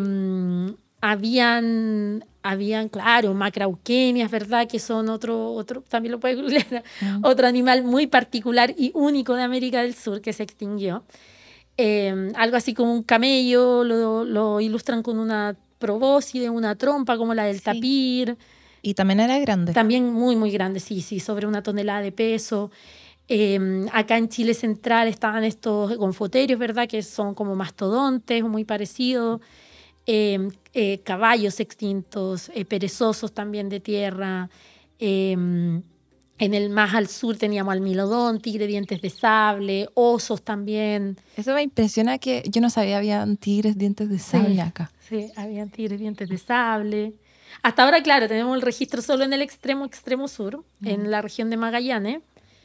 habían, habían, claro, macrauquenias, ¿verdad? Que son otro, otro también lo puedes googlear, Mm. otro animal muy particular y único de América del Sur que se extinguió. Eh, algo así como un camello, lo, lo ilustran con una probóscide, una trompa como la del Sí. tapir. Y también era grande. También muy, muy grande, sí, sí, sobre una tonelada de peso. Eh, acá en Chile Central estaban estos gonfoterios, ¿verdad? Que son como mastodontes, muy parecidos. Eh, eh, caballos extintos, eh, perezosos también de tierra. Eh, en el más al sur teníamos al milodón, tigre dientes de sable, osos también. Eso me impresiona que yo no sabía habían tigres dientes de sable acá. Sí, habían tigres dientes de sable. Hasta ahora, claro, tenemos el registro solo en el extremo, extremo sur, Mm. en la región de Magallanes.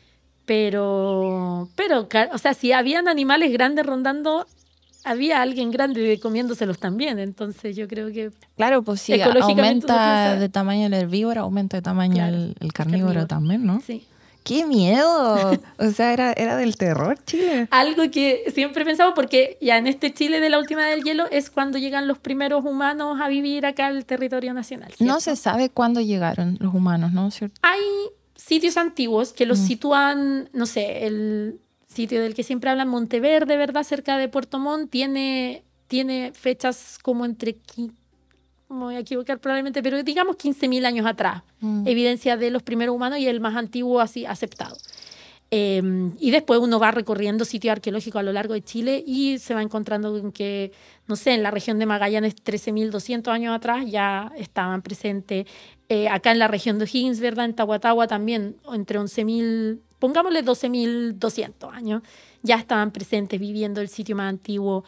Pero, pero, ca- o sea, si habían animales grandes rondando, había alguien grande comiéndoselos también. Entonces yo creo que Claro, pues si ecológicamente uno aumenta piensa- de tamaño el herbívoro, aumenta de tamaño Claro, el, el carnívoro carnívoro. también, ¿no? sí. ¡Qué miedo! O sea, era, era del terror, Chile. Algo que siempre he pensado, porque ya en este Chile de la última del hielo es cuando llegan los primeros humanos a vivir acá al territorio nacional. No ¿cierto? se sabe cuándo llegaron los humanos, ¿no? ¿Cierto? Hay sitios antiguos que los Mm. sitúan, no sé, el sitio del que siempre hablan, Monteverde, ¿verdad? Cerca de Puerto Montt, tiene, tiene fechas como entre, qui- me voy a equivocar probablemente, pero digamos quince mil años atrás. Mm. Evidencia de los primeros humanos y el más antiguo así aceptado. Eh, y después uno va recorriendo sitios arqueológicos a lo largo de Chile y se va encontrando con que, no sé, en la región de Magallanes trece mil doscientos años atrás ya estaban presentes. Eh, acá en la región de O'Higgins, ¿verdad? En Tahuatahua también, entre once mil, pongámosle doce mil doscientos años, ya estaban presentes viviendo el sitio más antiguo.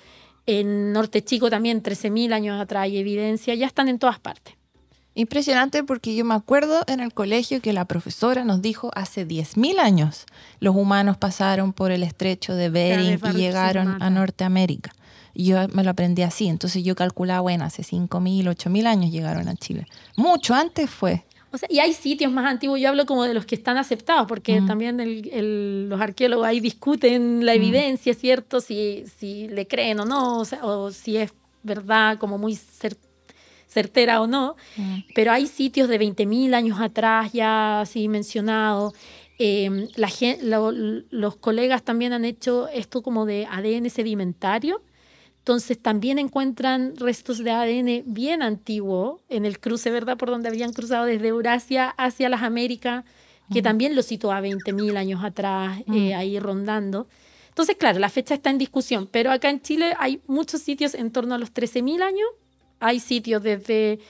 En Norte Chico también trece mil años atrás hay evidencia, ya están en todas partes. Impresionante porque yo me acuerdo en el colegio que la profesora nos dijo hace diez mil años los humanos pasaron por el estrecho de Bering y Barros llegaron a Mata. Norteamérica. Y yo me lo aprendí así, entonces yo calculaba, bueno, hace cinco mil, ocho mil años llegaron a Chile. Mucho antes fue. O sea, y hay sitios más antiguos, yo hablo como de los que están aceptados, porque Mm. también el- el- los arqueólogos ahí discuten la Mm. evidencia, ¿cierto? Si, si le creen o no, o, sea, o si es verdad como muy cer- certera o no. Mm. Pero hay sitios de veinte mil años atrás ya así mencionados. Eh, la gen- lo- los colegas también han hecho esto como de A D N sedimentario. Entonces también encuentran restos de A D N bien antiguo en el cruce, ¿verdad? Por donde habían cruzado desde Eurasia hacia las Américas, que Mm. también lo situó a veinte mil años atrás, Mm. eh, ahí rondando. Entonces, claro, la fecha está en discusión, pero acá en Chile hay muchos sitios en torno a los trece mil años. Hay sitios desde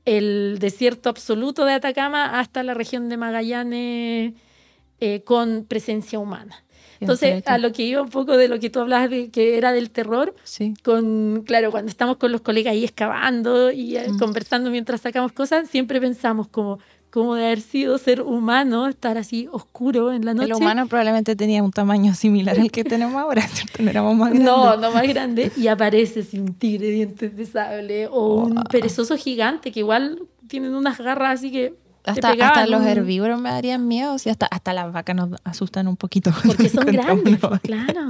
el desierto absoluto de Atacama hasta la región de Magallanes eh, con presencia humana. Entonces, Entrete. a lo que iba un poco de lo que tú hablabas de que era del terror, Sí. con, claro, cuando estamos con los colegas ahí excavando y eh, Mm. conversando mientras sacamos cosas, siempre pensamos como, como de haber sido ser humano, estar así oscuro en la noche. El humano probablemente tenía un tamaño similar al que tenemos ahora, ¿cierto? No éramos más grandes. No, no más grande. Y aparece así un tigre de dientes de sable o un Wow. perezoso gigante que igual tienen unas garras así que te Hasta, pegaban. hasta los un- herbívoros me darían miedo, sí, hasta, hasta las vacas nos asustan un poquito. Porque son Encontramos grandes, uno. pues, claro.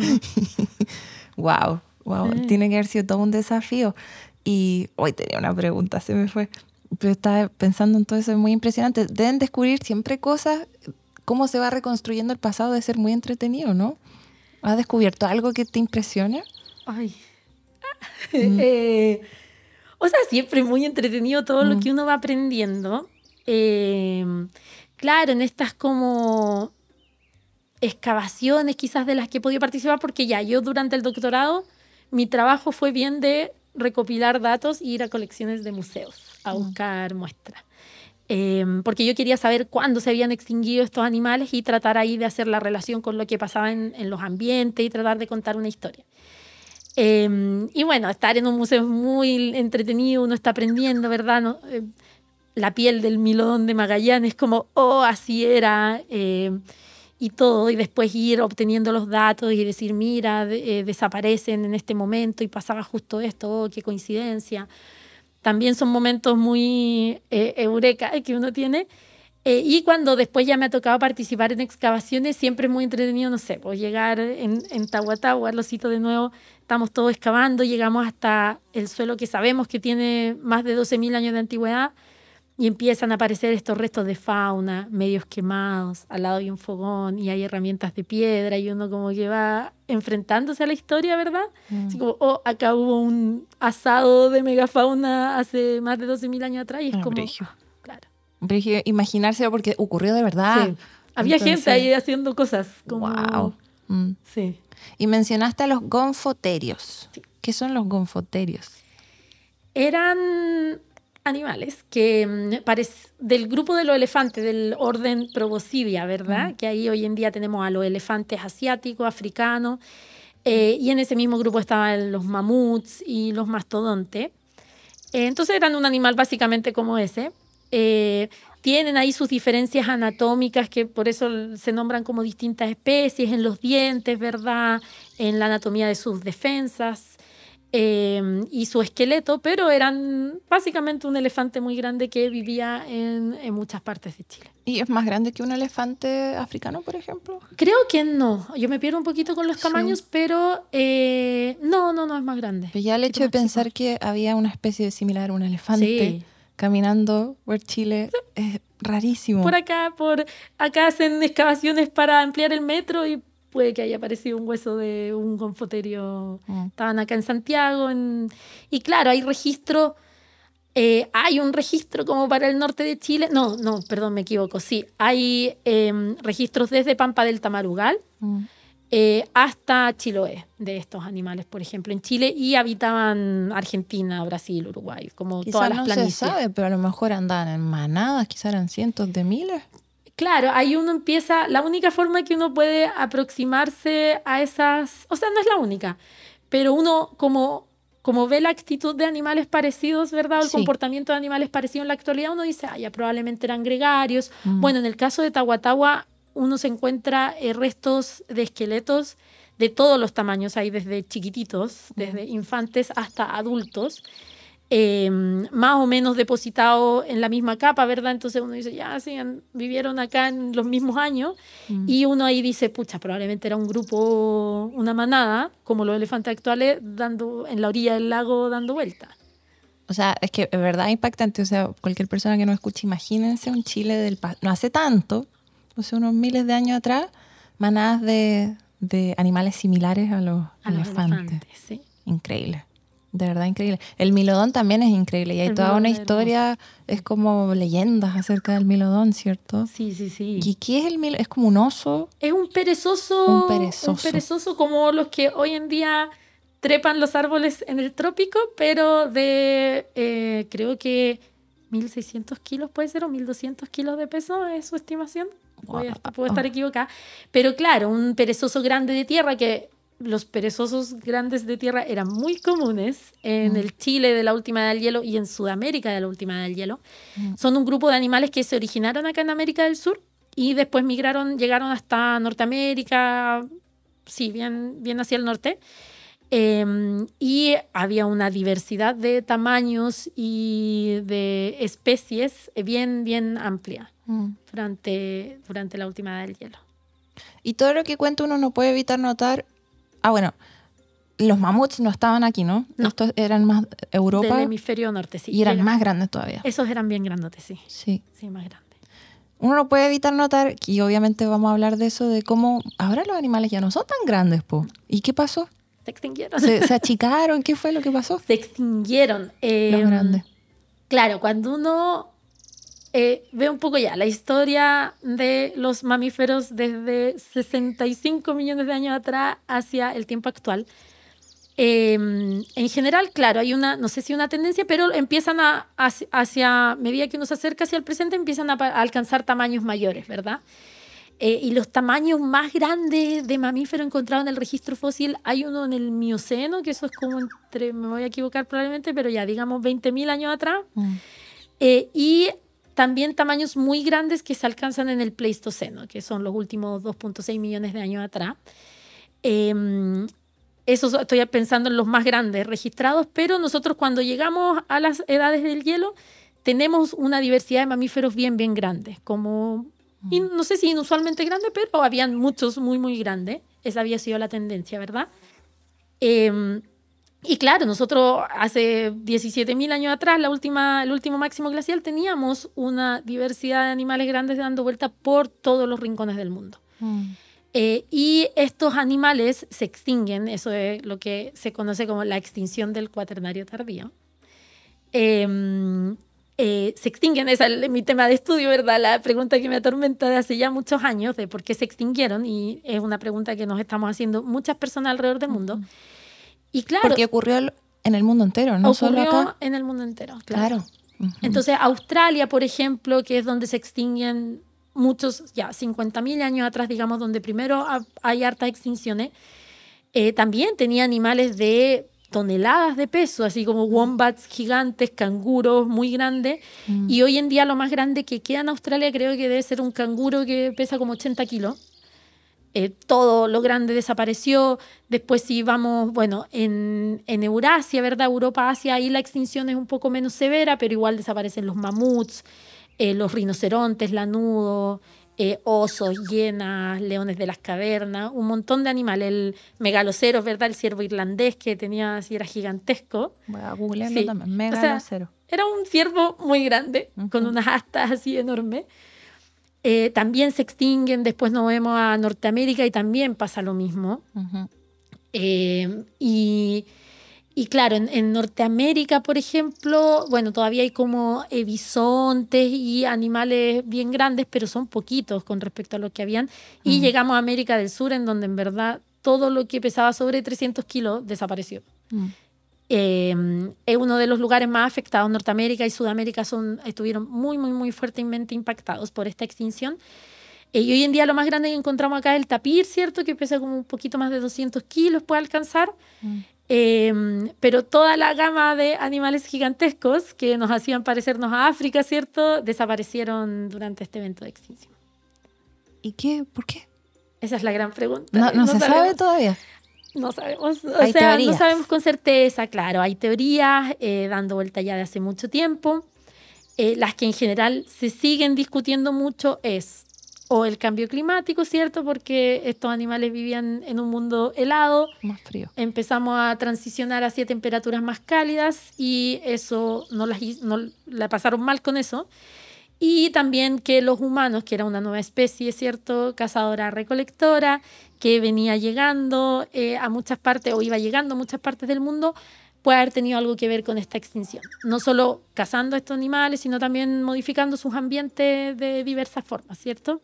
Wow, wow, Sí. tiene que haber sido todo un desafío. Y hoy tenía una pregunta, se me fue. Pero estaba pensando en todo eso, es muy impresionante. Deben descubrir siempre cosas, cómo se va reconstruyendo el pasado, de ser muy entretenido, ¿no? ¿Has descubierto algo que te impresione? Ay. Mm. Eh, o sea, siempre muy entretenido todo lo Mm. que uno va aprendiendo. Eh, claro, en estas como excavaciones quizás de las que he podido participar, porque ya yo durante el doctorado, mi trabajo fue bien de recopilar datos e ir a colecciones de museos a Mm. buscar muestras. Eh, porque yo quería saber cuándo se habían extinguido estos animales y tratar ahí de hacer la relación con lo que pasaba en, en los ambientes y tratar de contar una historia. Eh, y bueno, estar en un museo es muy entretenido, uno está aprendiendo, ¿verdad? No, eh, la piel del milodón de Magallanes, como, oh, así era, eh, y todo, y después ir obteniendo los datos y decir, mira, de- eh, desaparecen en este momento y pasaba justo esto, oh, qué coincidencia. también son momentos muy eh, eureka que uno tiene. Eh, y cuando después ya me ha tocado participar en excavaciones, siempre es muy entretenido, no sé, pues llegar en, en Tahuatahua, los sitios de nuevo, estamos todos excavando, llegamos hasta el suelo que sabemos que tiene más de doce mil años de antigüedad y empiezan a aparecer estos restos de fauna, medios quemados, al lado hay un fogón y hay herramientas de piedra y uno como que va enfrentándose a la historia, ¿verdad? Mm. Así como, oh, acá hubo un asado de megafauna hace más de doce mil años atrás y es Ah, como... brillo. Claro. Brillo, imaginárselo porque ocurrió de verdad. Sí. Había Entonces, gente ahí haciendo cosas como... Wow. Mm. Sí. Y mencionaste a los gonfoterios. Sí. ¿Qué son los gonfoterios? Eran animales que del grupo de los elefantes, del orden Proboscidea, ¿verdad? Mm. Que ahí hoy en día tenemos a los elefantes asiáticos, africanos, eh, y en ese mismo grupo estaban los mamuts y los mastodontes. Eh, entonces eran un animal básicamente como ese. Eh, tienen ahí sus diferencias anatómicas que por eso se nombran como distintas especies, en los dientes, ¿verdad? En la anatomía de sus defensas eh, y su esqueleto, pero eran básicamente un elefante muy grande que vivía en, en muchas partes de Chile. ¿Y es más grande que un elefante africano, por ejemplo? Creo que no. Yo me pierdo un poquito con los tamaños, sí. pero eh, no, no, no es más grande. Pero ya el hecho de pensar chico. que había una especie similar a un elefante... Sí. Caminando por Chile es rarísimo. Por acá, por acá hacen excavaciones para ampliar el metro y puede que haya aparecido un hueso de un gonfoterio. Mm. Estaban acá en Santiago. En... Y claro, hay registro, eh, hay un registro como para el norte de Chile. No, no, perdón, me equivoco. Sí, hay eh, registros desde Pampa del Tamarugal mm. eh, hasta Chiloé de estos animales, por ejemplo, en Chile, y habitaban Argentina, Brasil, Uruguay, como quizás todas las no planicies. Se sabe, pero a lo mejor andaban en manadas, quizás eran cientos de miles. Claro, ahí uno empieza, la única forma que uno puede aproximarse a esas, o sea, no es la única, pero uno como, como ve la actitud de animales parecidos, ¿verdad? O el sí. comportamiento de animales parecidos en la actualidad, uno dice, ah, ya probablemente eran gregarios. Mm. Bueno, en el caso de Tahuatahua, uno se encuentra eh, restos de esqueletos de todos los tamaños, hay desde chiquititos, desde infantes hasta adultos, eh, más o menos depositados en la misma capa, ¿verdad? Entonces uno dice, ya, sí, vivieron acá en los mismos años, mm. y uno ahí dice, pucha, probablemente era un grupo, una manada, como los elefantes actuales, dando en la orilla del lago dando vueltas. O sea, es que es verdad impactante, o sea, cualquier persona que nos escuche, imagínense un Chile del no hace tanto, o sea, unos miles de años atrás, manadas de... de animales similares a los a elefantes. Los elefantes sí. Increíble, de verdad increíble. El milodón también es increíble y hay el toda una historia, hermoso. Es como leyendas acerca del milodón, ¿cierto? Sí, sí, sí. ¿Y qué es el milodón? ¿Es como un oso? Es un perezoso, un perezoso. Un perezoso como los que hoy en día trepan los árboles en el trópico, pero de, eh, creo que mil seiscientos kilos puede ser, o mil doscientos kilos de peso es su estimación. Voy a, puedo estar equivocada, pero claro, un perezoso grande de tierra, que los perezosos grandes de tierra eran muy comunes en mm. el Chile de la última edad del hielo y en Sudamérica de la última edad del hielo. Mm. Son un grupo de animales que se originaron acá en América del Sur y después migraron, llegaron hasta Norteamérica, sí, bien, bien hacia el norte. Eh, y había una diversidad de tamaños y de especies bien, bien amplia mm. durante, durante la última edad del hielo. Y todo lo que cuenta uno no puede evitar notar... Ah, bueno, los mamuts no estaban aquí, ¿no? No. Estos eran más Europa. Del hemisferio norte, sí. Y eran Llegan. más grandes todavía. Esos eran bien grandotes, sí. Sí. Sí, más grandes. Uno no puede evitar notar, y obviamente vamos a hablar de eso, de cómo ahora los animales ya no son tan grandes, po. ¿Y qué pasó? Se extinguieron. ¿Se, se achicaron? ¿Qué fue lo que pasó? Se extinguieron. Eh, los grandes. Claro, cuando uno eh, ve un poco ya la historia de los mamíferos desde sesenta y cinco millones de años atrás hacia el tiempo actual, eh, en general, claro, hay una, no sé si una tendencia, pero empiezan a, hacia, hacia medida que uno se acerca hacia el presente, empiezan a, a alcanzar tamaños mayores, ¿verdad? Eh, y los tamaños más grandes de mamífero encontrados en el registro fósil, hay uno en el Mioceno, que eso es como entre, me voy a equivocar probablemente, pero ya digamos veinte mil años atrás. Mm. Eh, y también tamaños muy grandes que se alcanzan en el Pleistoceno, que son los últimos dos punto seis millones de años atrás. Eh, eso estoy pensando en los más grandes registrados, pero nosotros cuando llegamos a las edades del hielo tenemos una diversidad de mamíferos bien, bien grandes, como, y no sé si inusualmente grande, pero habían muchos muy, muy grandes. Esa había sido la tendencia, ¿verdad? Eh, y claro, nosotros hace diecisiete mil años atrás, la última, el último máximo glacial, teníamos una diversidad de animales grandes dando vueltas por todos los rincones del mundo. Mm. Eh, y estos animales se extinguen, eso es lo que se conoce como la extinción del cuaternario tardío. Eh, eh, se extinguen, ese es mi tema de estudio, ¿verdad? La pregunta que me atormenta de hace ya muchos años de por qué se extinguieron, y es una pregunta que nos estamos haciendo muchas personas alrededor del mundo. Uh-huh. Y claro, porque ocurrió en el mundo entero, no solo acá. Ocurrió en el mundo entero, claro. claro. Uh-huh. Entonces, Australia, por ejemplo, que es donde se extinguen muchos, ya cincuenta mil años atrás, digamos, donde primero hay hartas extinciones, eh, también tenía animales de toneladas de peso, así como wombats gigantes, canguros muy grandes. Mm. Y hoy en día lo más grande que queda en Australia creo que debe ser un canguro que pesa como ochenta kilos. Eh, todo lo grande desapareció. Después si vamos, bueno, en, en Eurasia, ¿verdad? Europa, Asia, ahí la extinción es un poco menos severa, pero igual desaparecen los mamuts, eh, los rinocerontes, lanudos, eh, osos, hienas, leones de las cavernas, un montón de animales. El megalocero, ¿verdad? El ciervo irlandés que tenía, así era gigantesco. Voy a googlearlo sí. también, megalocero. O sea, era un ciervo muy grande, uh-huh. con unas astas así enormes. Eh, también se extinguen, después nos vemos a Norteamérica y también pasa lo mismo. Uh-huh. Eh, y, y claro, en, en Norteamérica, por ejemplo, bueno, todavía hay como eh, bisontes y animales bien grandes, pero son poquitos con respecto a lo que habían. Uh-huh. Y llegamos a América del Sur, en donde en verdad todo lo que pesaba sobre trescientos kilos desapareció. Uh-huh. Eh, es uno de los lugares más afectados. Norteamérica y Sudamérica son, estuvieron muy, muy, muy fuertemente impactados por esta extinción. Eh, y hoy en día lo más grande que encontramos acá es el tapir, ¿cierto? Que pesa como un poquito más de doscientos kilos, puede alcanzar. Mm. Eh, pero toda la gama de animales gigantescos que nos hacían parecernos a África, ¿cierto? Desaparecieron durante este evento de extinción. ¿Y qué? ¿Por qué? Esa es la gran pregunta. No, no, no se sabemos. sabe todavía. No sabemos, o hay sea, teorías. no sabemos con certeza, claro, hay teorías eh, dando vuelta ya de hace mucho tiempo. Eh, las que en general se siguen discutiendo mucho es o el cambio climático, ¿cierto? Porque estos animales vivían en un mundo helado. Más frío. Empezamos a transicionar hacia temperaturas más cálidas y eso no la, no la pasaron mal con eso. Y también que los humanos, que era una nueva especie, ¿cierto? Cazadora-recolectora, que venía llegando eh, a muchas partes, o iba llegando a muchas partes del mundo, puede haber tenido algo que ver con esta extinción. No solo cazando estos animales, sino también modificando sus ambientes de diversas formas, ¿cierto?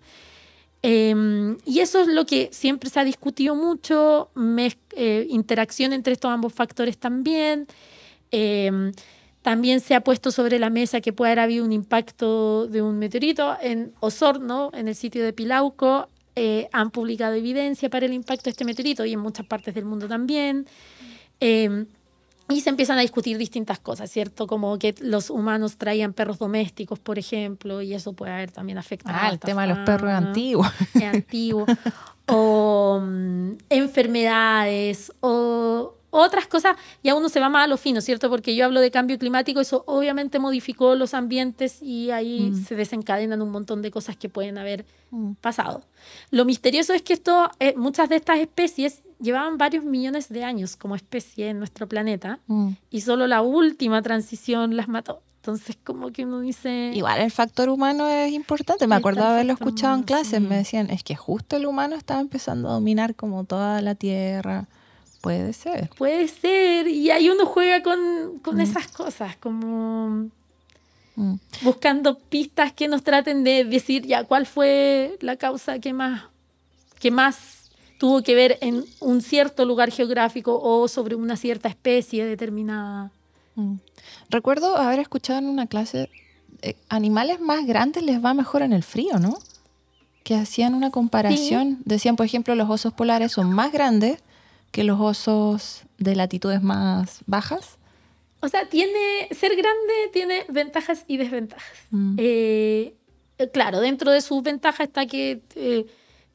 Eh, y eso es lo que siempre se ha discutido mucho, mez- eh, interacción entre estos ambos factores también. Eh, También se ha puesto sobre la mesa que puede haber habido un impacto de un meteorito en Osorno, en el sitio de Pilauco. Eh, han publicado evidencia para el impacto de este meteorito y en muchas partes del mundo también. Eh, y se empiezan a discutir distintas cosas, ¿cierto? Como que los humanos traían perros domésticos, por ejemplo, y eso puede haber también afectado. Ah, el tema de los perros es antiguo. Es antiguo. O um, enfermedades, o... otras cosas, ya uno se va más a lo fino, ¿cierto? Porque yo hablo de cambio climático, eso obviamente modificó los ambientes y ahí mm. se desencadenan un montón de cosas que pueden haber mm. pasado. Lo misterioso es que esto, eh, muchas de estas especies llevaban varios millones de años como especie en nuestro planeta mm. y solo la última transición las mató. Entonces, como que uno dice... Igual el factor humano es importante. Me acuerdo de haberlo escuchado humano, en clases. Sí. Me decían, es que justo el humano estaba empezando a dominar como toda la Tierra. Puede ser. Puede ser. Y ahí uno juega con, con mm. esas cosas, como mm. buscando pistas que nos traten de decir ya cuál fue la causa que más, que más tuvo que ver en un cierto lugar geográfico o sobre una cierta especie determinada. Mm. Recuerdo haber escuchado en una clase, eh, animales más grandes les va mejor en el frío, ¿no? Que hacían una comparación. Sí. Decían, por ejemplo, los osos polares son más grandes que los osos de latitudes más bajas. O sea, tiene ser grande tiene ventajas y desventajas. Mm. Eh, claro, dentro de sus ventajas está que eh,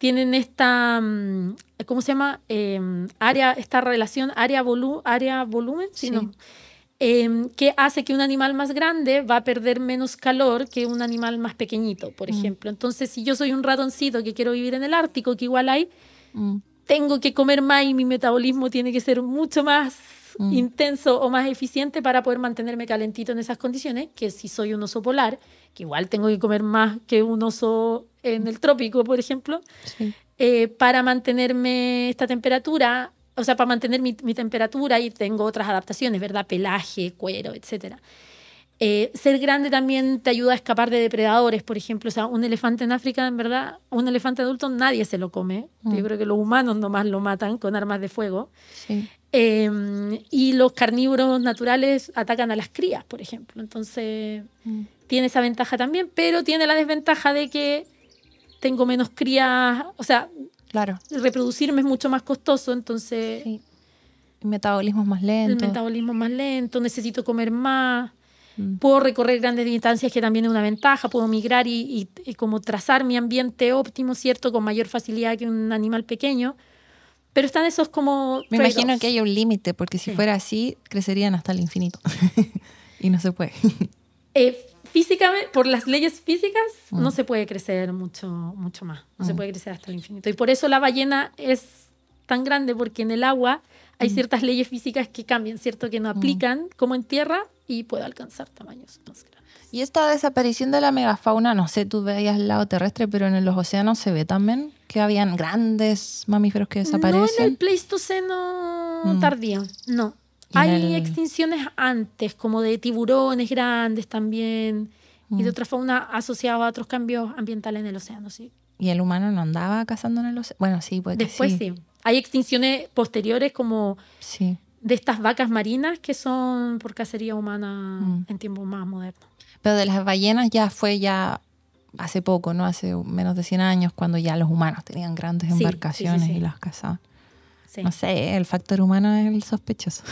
tienen esta, ¿cómo se llama? Eh, área, esta relación área-volumen, área-volumen, ¿sí? Sí. No. Eh, que hace que un animal más grande va a perder menos calor que un animal más pequeñito, por Mm. ejemplo. Entonces, si yo soy un ratoncito que quiero vivir en el Ártico, que igual hay, Mm. tengo que comer más y mi metabolismo tiene que ser mucho más Mm. intenso o más eficiente para poder mantenerme calentito en esas condiciones, que si soy un oso polar, que igual tengo que comer más que un oso en el trópico, por ejemplo, Sí. eh, para mantenerme esta temperatura, o sea, para mantener mi, mi temperatura, y tengo otras adaptaciones, ¿verdad? Pelaje, cuero, etcétera. Eh, ser grande también te ayuda a escapar de depredadores, por ejemplo. O sea, un elefante en África, en verdad, un elefante adulto nadie se lo come. Mm. Yo creo que los humanos nomás lo matan con armas de fuego. Sí. Eh, y los carnívoros naturales atacan a las crías, por ejemplo. Entonces, Mm. tiene esa ventaja también, pero tiene la desventaja de que tengo menos crías, o sea, Claro. reproducirme es mucho más costoso, entonces Sí. El metabolismo es más el lento. metabolismo es más lento, necesito comer más, Mm. puedo recorrer grandes distancias, que también es una ventaja, puedo migrar y, y, y como trazar mi ambiente óptimo, ¿cierto? Con mayor facilidad que un animal pequeño, pero están esos como Me imagino trade-offs. que hay un límite, porque si Sí. fuera así, crecerían hasta el infinito. Y no se puede. Eh, físicamente, por las leyes físicas, Mm. no se puede crecer mucho, mucho más. No se Mm. puede crecer hasta el infinito. Y por eso la ballena es tan grande, porque en el agua hay Mm. ciertas leyes físicas que cambian, ¿cierto? Que no aplican como en tierra y puede alcanzar tamaños más grandes. Y esta desaparición de la megafauna, no sé, tú veías el lado terrestre, pero en los océanos se ve también que habían grandes mamíferos que No desaparecen. en el Pleistoceno Mm. tardío, no. Y en Hay el- extinciones antes, como de tiburones grandes también, y de Mm. otra fauna asociada a otros cambios ambientales en el océano, sí. Y el humano no andaba cazando en el océano. Bueno, sí, puede que Después sí. Hay extinciones posteriores como Sí. de estas vacas marinas que son por cacería humana Mm. en tiempos más modernos. Pero de las ballenas ya fue ya hace poco, ¿no? Hace menos de cien años, cuando ya los humanos tenían grandes Sí, sí, sí, embarcaciones sí. y las cazaban. Sí. No sé, el factor humano es el sospechoso.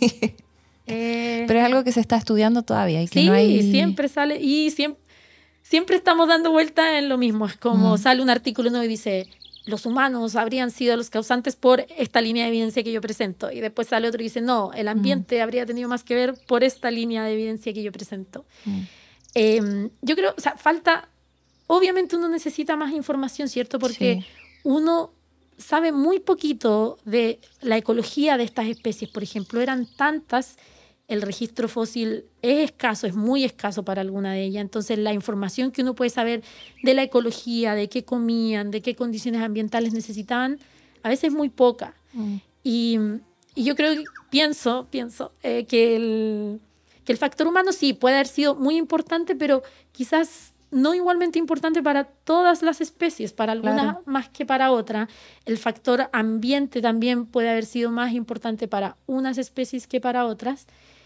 Eh, Pero es algo que se está estudiando todavía y que sí, no hay... siempre sale y siempre, siempre estamos dando vuelta en lo mismo. Es como Mm. sale un artículo nuevo y dice, los humanos habrían sido los causantes por esta línea de evidencia que yo presento. Y después sale otro y dice, no, el ambiente habría tenido más que ver por esta línea de evidencia que yo presento. Mm. Eh, yo creo, o sea, falta, obviamente uno necesita más información, ¿cierto? Porque Sí. uno sabe muy poquito de la ecología de estas especies. Por ejemplo, eran tantas, el registro fósil es escaso, es muy escaso para alguna de ellas. Entonces, la información que uno puede saber de la ecología, de qué comían, de qué condiciones ambientales necesitaban, a veces es muy poca. Mm. Y, y yo creo, que- pienso, pienso eh, que, el, que el factor humano sí puede haber sido muy importante, pero quizás no igualmente importante para todas las especies, para algunas Claro. más que para otras. El factor ambiente también puede haber sido más importante para unas especies que para otras.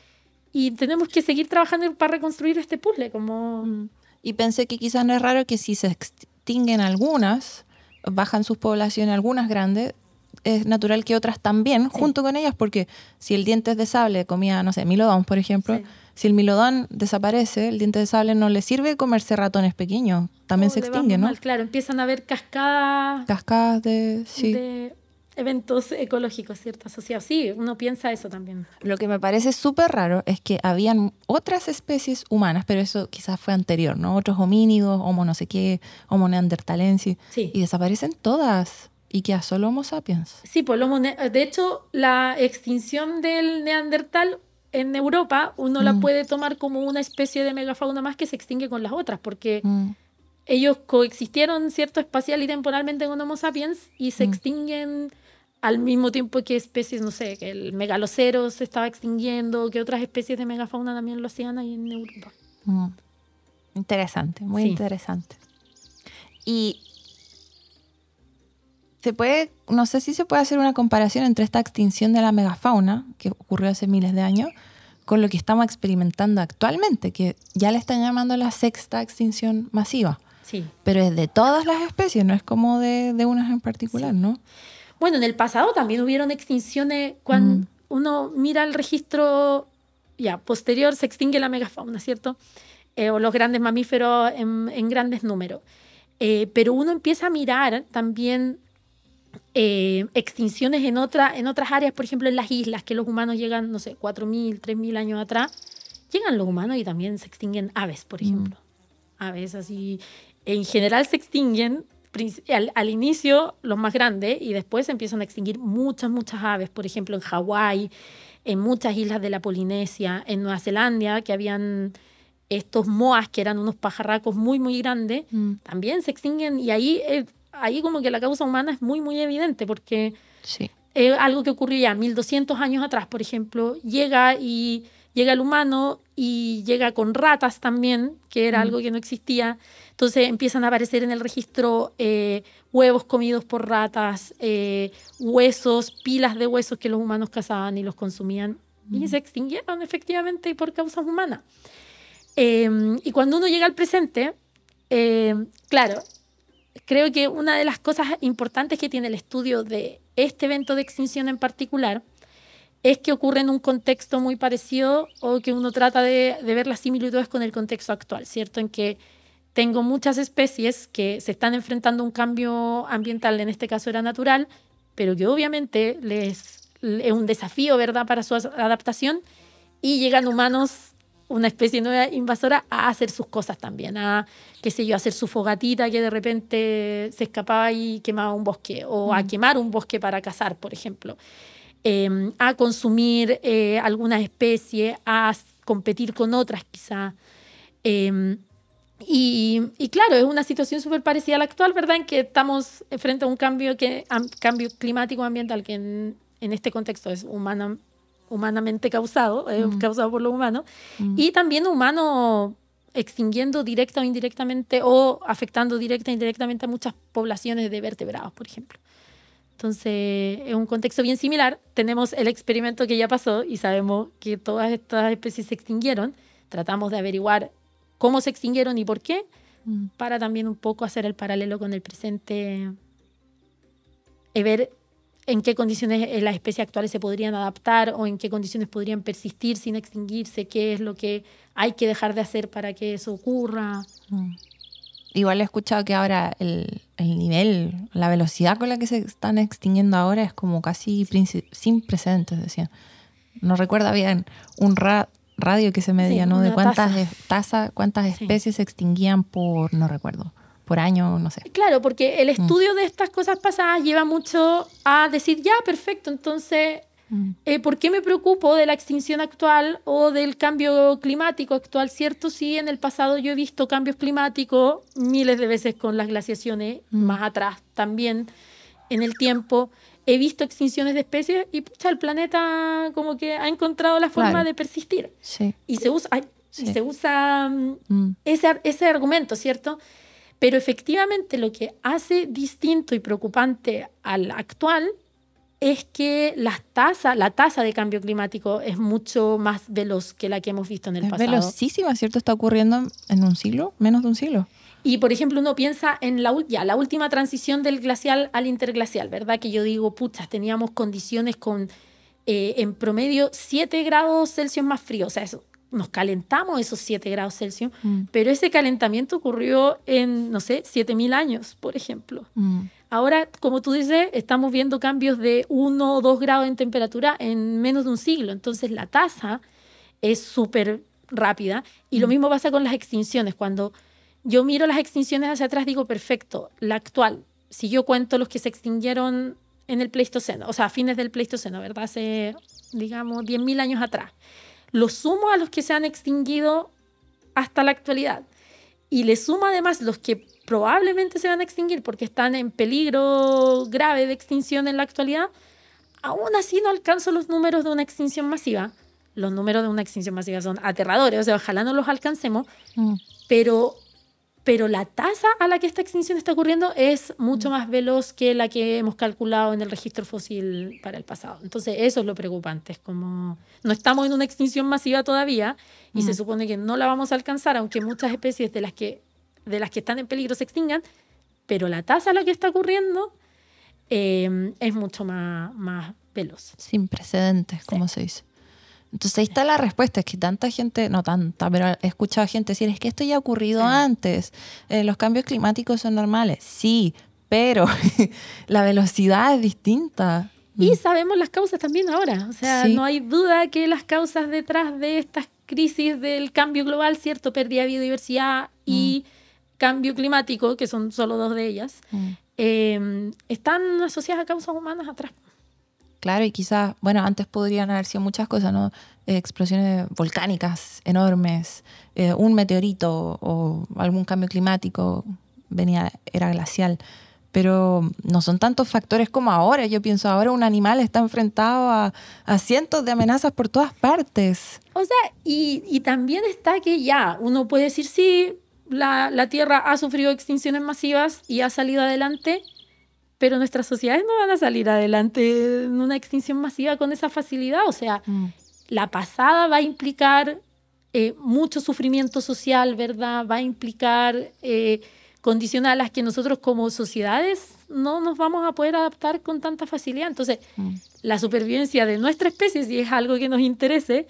Y tenemos que seguir trabajando para reconstruir este puzzle, como... Mm. Y pensé que quizás no es raro que si se extinguen algunas, bajan sus poblaciones, algunas grandes, es natural que otras también, Sí. junto con ellas, porque si el diente de sable comía, no sé, milodón, por ejemplo, Sí. si el milodón desaparece, el diente de sable no le sirve comerse ratones pequeños, también Oh, se le extingue, vamos ¿no? mal, claro, empiezan a haber cascadas Cascadas de... Sí. de eventos ecológicos, ¿cierto? Asociados. Sí, uno piensa eso también. Lo que me parece súper raro es que habían otras especies humanas, pero eso quizás fue anterior, ¿no? Otros homínidos, homo no sé qué, homo neandertalensis, Sí. y desaparecen todas, y queda solo homo sapiens. Sí, pues el Homo ne- de hecho, la extinción del neandertal en Europa, uno la Mm. puede tomar como una especie de megafauna más que se extingue con las otras, porque Mm. ellos coexistieron, ¿cierto?, espacial y temporalmente con Homo sapiens y se Mm. extinguen al mismo tiempo que especies, no sé, que el megalocero se estaba extinguiendo, que otras especies de megafauna también lo hacían ahí en Europa. Mm. Interesante, muy Sí. interesante. Y se puede, no sé si se puede hacer una comparación entre esta extinción de la megafauna, que ocurrió hace miles de años, con lo que estamos experimentando actualmente, que ya le están llamando la sexta extinción masiva. Sí. Pero es de todas las especies, no es como de, de unas en particular, Sí. ¿no? Bueno, en el pasado también hubieron extinciones. Cuando Mm. uno mira el registro ya posterior, se extingue la megafauna, ¿cierto? Eh, o los grandes mamíferos en, en grandes números. Eh, pero uno empieza a mirar también eh, extinciones en, otra, en otras áreas, por ejemplo en las islas, que los humanos llegan, no sé, cuatro mil, tres mil años atrás, llegan los humanos y también se extinguen aves, por ejemplo. Mm. Aves así, en general se extinguen al, al inicio los más grandes y después se empiezan a extinguir muchas, muchas aves, por ejemplo en Hawái, en muchas islas de la Polinesia, en Nueva Zelanda, que habían estos moas, que eran unos pajarracos muy, muy grandes, mm. también se extinguen. Y ahí, eh, ahí como que la causa humana es muy, muy evidente, porque sí. eh, algo que ocurrió ya mil doscientos años atrás, por ejemplo, llega y llega el humano y llega con ratas también, que era mm. algo que no existía. Entonces empiezan a aparecer en el registro eh, huevos comidos por ratas, eh, huesos, pilas de huesos que los humanos cazaban y los consumían. Mm. Y se extinguieron efectivamente por causas humanas. Eh, y cuando uno llega al presente, eh, claro, creo que una de las cosas importantes que tiene el estudio de este evento de extinción en particular es que ocurre en un contexto muy parecido o que uno trata de, de ver las similitudes con el contexto actual, ¿cierto? En que tengo muchas especies que se están enfrentando a un cambio ambiental, en este caso era natural, pero que obviamente les, es un desafío, ¿verdad?, para su adaptación, y llegan humanos, una especie nueva invasora, a hacer sus cosas también, a, qué sé yo, a hacer su fogatita que de repente se escapaba y quemaba un bosque, o mm. a quemar un bosque para cazar, por ejemplo, eh, a consumir eh, alguna especie, a competir con otras quizá. Eh, y, y claro, es una situación súper parecida a la actual, ¿verdad?, en que estamos frente a un cambio, que, a, cambio climático ambiental que en, en este contexto es humana, humanamente causado, eh, mm. causado por los humanos, mm. y también humano extinguiendo directa o indirectamente o afectando directa e indirectamente a muchas poblaciones de vertebrados, por ejemplo. Entonces, es un contexto bien similar. Tenemos el experimento que ya pasó y sabemos que todas estas especies se extinguieron. Tratamos de averiguar cómo se extinguieron y por qué, mm. para también un poco hacer el paralelo con el presente y ver en qué condiciones las especies actuales se podrían adaptar o en qué condiciones podrían persistir sin extinguirse, qué es lo que hay que dejar de hacer para que eso ocurra. Mm. Igual he escuchado que ahora el, el nivel, la velocidad con la que se están extinguiendo ahora es como casi sin precedentes, decían. No recuerdo bien un ra- radio que se medía, sí, ¿no? De cuántas taza. Taza, cuántas especies sí. se extinguían por, no recuerdo, por año, no sé. Claro, porque el estudio mm. de estas cosas pasadas lleva mucho a decir, ya, perfecto, entonces, mm. eh, ¿por qué me preocupo de la extinción actual o del cambio climático actual, cierto? Si en el pasado yo he visto cambios climáticos miles de veces con las glaciaciones, mm. más atrás también en el tiempo, he visto extinciones de especies y pucha, el planeta como que ha encontrado la forma claro. de persistir. Sí. Y se usa, ay, sí. y se usa mm. ese, ese argumento, ¿cierto? Pero efectivamente lo que hace distinto y preocupante al actual es que las tasas, la tasa de cambio climático es mucho más veloz que la que hemos visto en el es pasado. Es velocísima, ¿cierto? Está ocurriendo en un siglo, menos de un siglo. Y, por ejemplo, uno piensa en la, ya, la última transición del glacial al interglacial, ¿verdad? Que yo digo, pucha, teníamos condiciones con, eh, en promedio, siete grados Celsius más frío. O sea, eso, nos calentamos esos siete grados Celsius, mm. pero ese calentamiento ocurrió en, no sé, siete mil años, por ejemplo. Mm. Ahora, como tú dices, estamos viendo cambios de uno o dos grados en temperatura en menos de un siglo. Entonces, la tasa es súper rápida. Y mm. lo mismo pasa con las extinciones. Cuando yo miro las extinciones hacia atrás, digo, perfecto, la actual, si yo cuento los que se extinguieron en el Pleistoceno, o sea, a fines del Pleistoceno, ¿verdad? Hace, digamos, diez mil años atrás, los sumo a los que se han extinguido hasta la actualidad y le sumo además los que probablemente se van a extinguir porque están en peligro grave de extinción en la actualidad, aún así no alcanzo los números de una extinción masiva. Los números de una extinción masiva son aterradores, o sea, ojalá no los alcancemos, mm. pero... pero la tasa a la que esta extinción está ocurriendo es mucho más veloz que la que hemos calculado en el registro fósil para el pasado. Entonces, eso es lo preocupante. Es como, no estamos en una extinción masiva todavía y uh-huh. se supone que no la vamos a alcanzar, aunque muchas especies de las que, de las que están en peligro se extingan, pero la tasa a la que está ocurriendo eh, es mucho más, más veloz. Sin precedentes, sí. como se dice. Entonces ahí está la respuesta, es que tanta gente, no tanta, pero he escuchado a gente decir, es que esto ya ha ocurrido Sí. antes, eh, los cambios climáticos son normales, sí, pero la velocidad es distinta. Y sabemos las causas también ahora. O sea, Sí. no hay duda que las causas detrás de estas crisis del cambio global, ¿cierto? Pérdida de biodiversidad y cambio climático, que son solo dos de ellas, Mm. eh, están asociadas a causas humanas atrás. Claro, y quizás, bueno, antes podrían haber sido muchas cosas, ¿no? Eh, explosiones volcánicas enormes, eh, un meteorito o algún cambio climático, venía, era glacial. Pero no son tantos factores como ahora. Yo pienso, ahora un animal está enfrentado a, a cientos de amenazas por todas partes. O sea, y, y también está que ya, uno puede decir, sí, la, la Tierra ha sufrido extinciones masivas y ha salido adelante, pero nuestras sociedades no van a salir adelante en una extinción masiva con esa facilidad. O sea, Mm. la pasada va a implicar eh, mucho sufrimiento social, ¿verdad? Va a implicar eh, condiciones a las que nosotros como sociedades no nos vamos a poder adaptar con tanta facilidad. Entonces, Mm. la supervivencia de nuestra especie, si es algo que nos interese,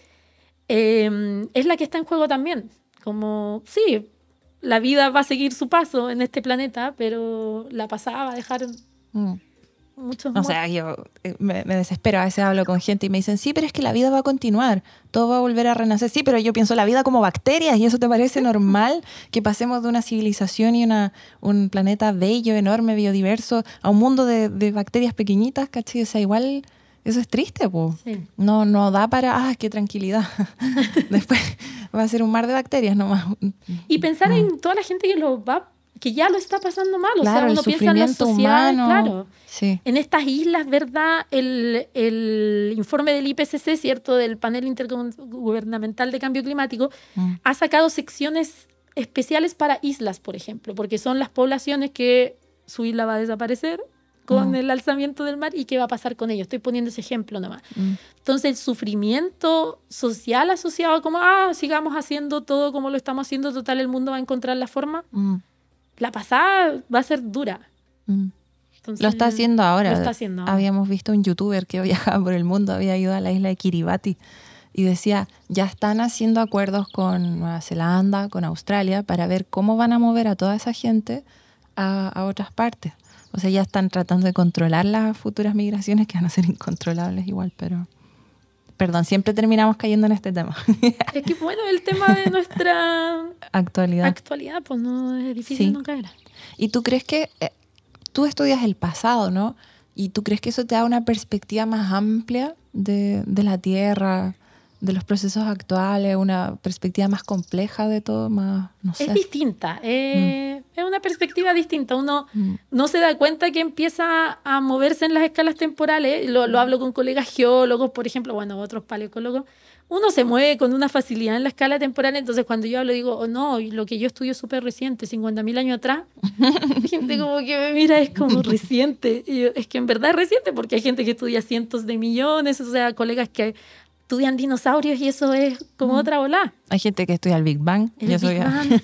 eh, es la que está en juego también. Como, sí, la vida va a seguir su paso en este planeta, pero la pasada va a dejar Mm. muchos O sea, yo eh, me, me desespero. A veces hablo con gente y me dicen, sí, pero es que la vida va a continuar, todo va a volver a renacer. Sí, pero yo pienso la vida como bacterias y eso te parece normal que pasemos de una civilización y una, un planeta bello, enorme, biodiverso, a un mundo de, de bacterias pequeñitas, ¿cachai? O sea, igual eso es triste, pues. Sí. No, no da para, ah, qué tranquilidad. Después va a ser un mar de bacterias nomás. Y pensar en toda la gente que lo va, que ya lo está pasando mal. O Claro, sea, el uno piensa en las sufrimiento sociedades, humano. claro. Sí. En estas islas, ¿verdad? El, el informe del I P C C, ¿cierto? Del Panel Intergubernamental de Cambio Climático, Mm. ha sacado secciones especiales para islas, por ejemplo, porque son las poblaciones que su isla va a desaparecer con Mm. el alzamiento del mar y qué va a pasar con ellos. Estoy poniendo ese ejemplo nomás. Mm. Entonces, el sufrimiento social asociado como, ah, sigamos haciendo todo como lo estamos haciendo, total, el mundo va a encontrar la forma. Mm. La pasada va a ser dura. Mm. Entonces, Lo está haciendo ahora. Lo está haciendo ahora. Habíamos visto un youtuber que viajaba por el mundo, había ido a la isla de Kiribati y decía, ya están haciendo acuerdos con Nueva Zelanda, con Australia, para ver cómo van a mover a toda esa gente a, a otras partes. O sea, ya están tratando de controlar las futuras migraciones que van a ser incontrolables igual, pero... Perdón, siempre terminamos cayendo en este tema. Es que, bueno, el tema de nuestra Actualidad. actualidad, pues no es difícil Sí. no caer. ¿Y tú crees que eh, tú estudias el pasado, ¿no? ¿Y tú crees que eso te da una perspectiva más amplia de, de la Tierra, de los procesos actuales, una perspectiva más compleja de todo, más, no sé? Es distinta, eh, es una perspectiva distinta. Uno Mm. no se da cuenta que empieza a moverse en las escalas temporales. Lo, lo hablo con colegas geólogos, por ejemplo, bueno, otros paleontólogos. Uno se mueve con una facilidad en la escala temporal, entonces cuando yo hablo digo, oh, no, y lo que yo estudio es súper reciente, cincuenta mil años atrás. Hay gente como que me mira, es como reciente. Y yo, es que en verdad es reciente porque hay gente que estudia cientos de millones, o sea, colegas que estudian dinosaurios y eso es como Mm. otra bola. Hay gente que estudia el Big Bang. El y eso Big ya- Bang.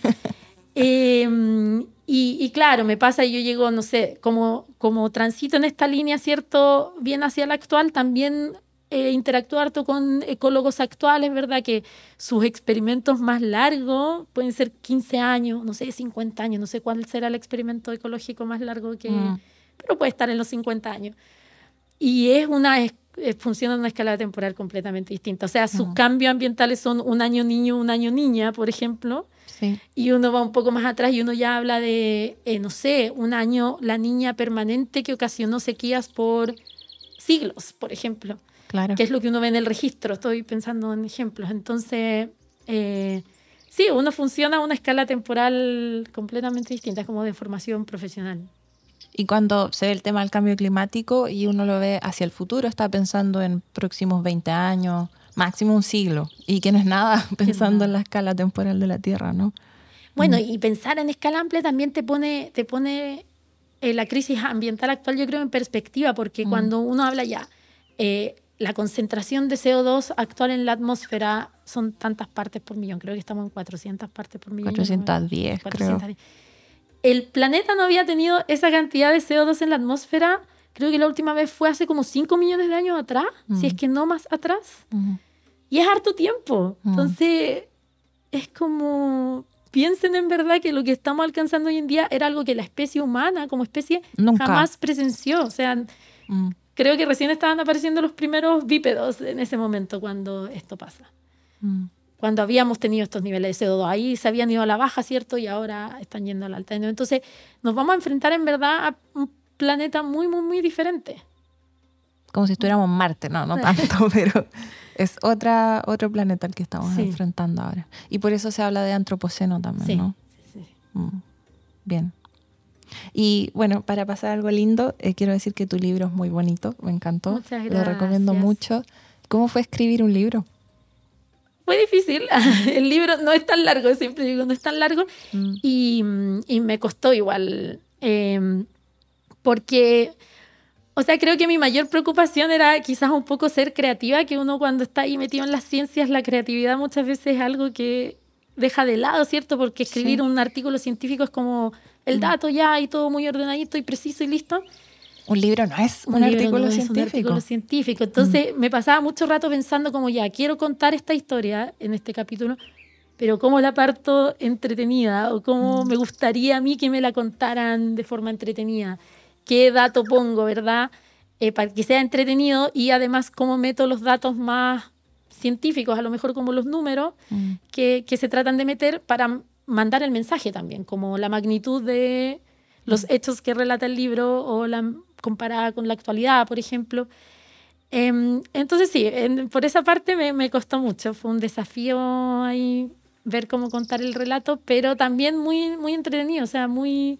Eh, y, y claro, me pasa y yo llego, no sé, como, como transito en esta línea, ¿cierto? Bien hacia la actual, también eh, interactúo harto con ecólogos actuales, ¿verdad? Que sus experimentos más largos pueden ser quince años, no sé, cincuenta años, no sé cuál será el experimento ecológico más largo que... Mm. Pero puede estar en los cincuenta años. Y es una... es- eh, funciona en una escala temporal completamente distinta. O sea, sus Mm. cambios ambientales son un año niño, un año niña, por ejemplo. Sí. Y uno va un poco más atrás y uno ya habla de, eh, no sé, un año, la niña permanente que ocasionó sequías por siglos, por ejemplo, Claro. que es lo que uno ve en el registro. Estoy pensando en ejemplos. Entonces, eh, sí, uno funciona a una escala temporal completamente distinta, es como de formación profesional. Y cuando se ve el tema del cambio climático y uno lo ve hacia el futuro, está pensando en próximos veinte años, máximo un siglo, y que no es nada pensando nada. en la escala temporal de la Tierra, ¿no? Bueno, y pensar en escala amplia también te pone, te pone eh, la crisis ambiental actual, yo creo, en perspectiva, porque Mm. cuando uno habla ya, eh, la concentración de C O dos actual en la atmósfera son tantas partes por millón, creo que estamos en cuatrocientas partes por millón. cuatrocientos diez, cuatrocientas creo. diez. El planeta no había tenido esa cantidad de C O dos en la atmósfera, creo que la última vez fue hace como cinco millones de años atrás, Mm. si es que no más atrás. Ujú. Y es harto tiempo. Mm. Entonces, es como... Piensen en verdad que lo que estamos alcanzando hoy en día era algo que la especie humana, como especie, Nunca. jamás presenció. O sea, mm. creo que recién estaban apareciendo los primeros bípedos en ese momento cuando esto pasa. Mm. Cuando habíamos tenido estos niveles de C O dos. Ahí se habían ido a la baja, ¿cierto? Y ahora están yendo a la alta. Entonces, nos vamos a enfrentar en verdad a un planeta muy, muy, muy diferente. Como si estuviéramos en Marte, no, no tanto, pero es otra, otro planeta al que estamos sí. enfrentando ahora. Y por eso se habla de antropoceno también, sí. ¿no? Sí, sí. Mm. Bien. Y bueno, para pasar algo lindo, eh, quiero decir que tu libro es muy bonito, me encantó. Muchas gracias. Lo recomiendo mucho. ¿Cómo fue escribir un libro? Fue difícil. El libro no es tan largo, siempre digo, no es tan largo. Mm. Y, y me costó igual. Eh, porque... O sea, creo que mi mayor preocupación era quizás un poco ser creativa, que uno cuando está ahí metido en las ciencias, la creatividad muchas veces es algo que deja de lado, ¿cierto? Porque escribir sí. un artículo científico es como el dato ya y todo muy ordenadito y preciso y listo. Un libro no es un, un artículo no científico. Es un artículo científico. Entonces mm. me pasaba mucho rato pensando como ya, quiero contar esta historia en este capítulo, pero cómo la parto entretenida o cómo mm. me gustaría a mí que me la contaran de forma entretenida. ¿Qué dato pongo, verdad? Eh, para que sea entretenido y además cómo meto los datos más científicos, a lo mejor como los números, mm. que, que se tratan de meter para mandar el mensaje también, como la magnitud de los mm. hechos que relata el libro o la comparada con la actualidad, por ejemplo. Eh, entonces sí, en, por esa parte me, me costó mucho. Fue un desafío ahí ver cómo contar el relato, pero también muy, muy entretenido, o sea, muy...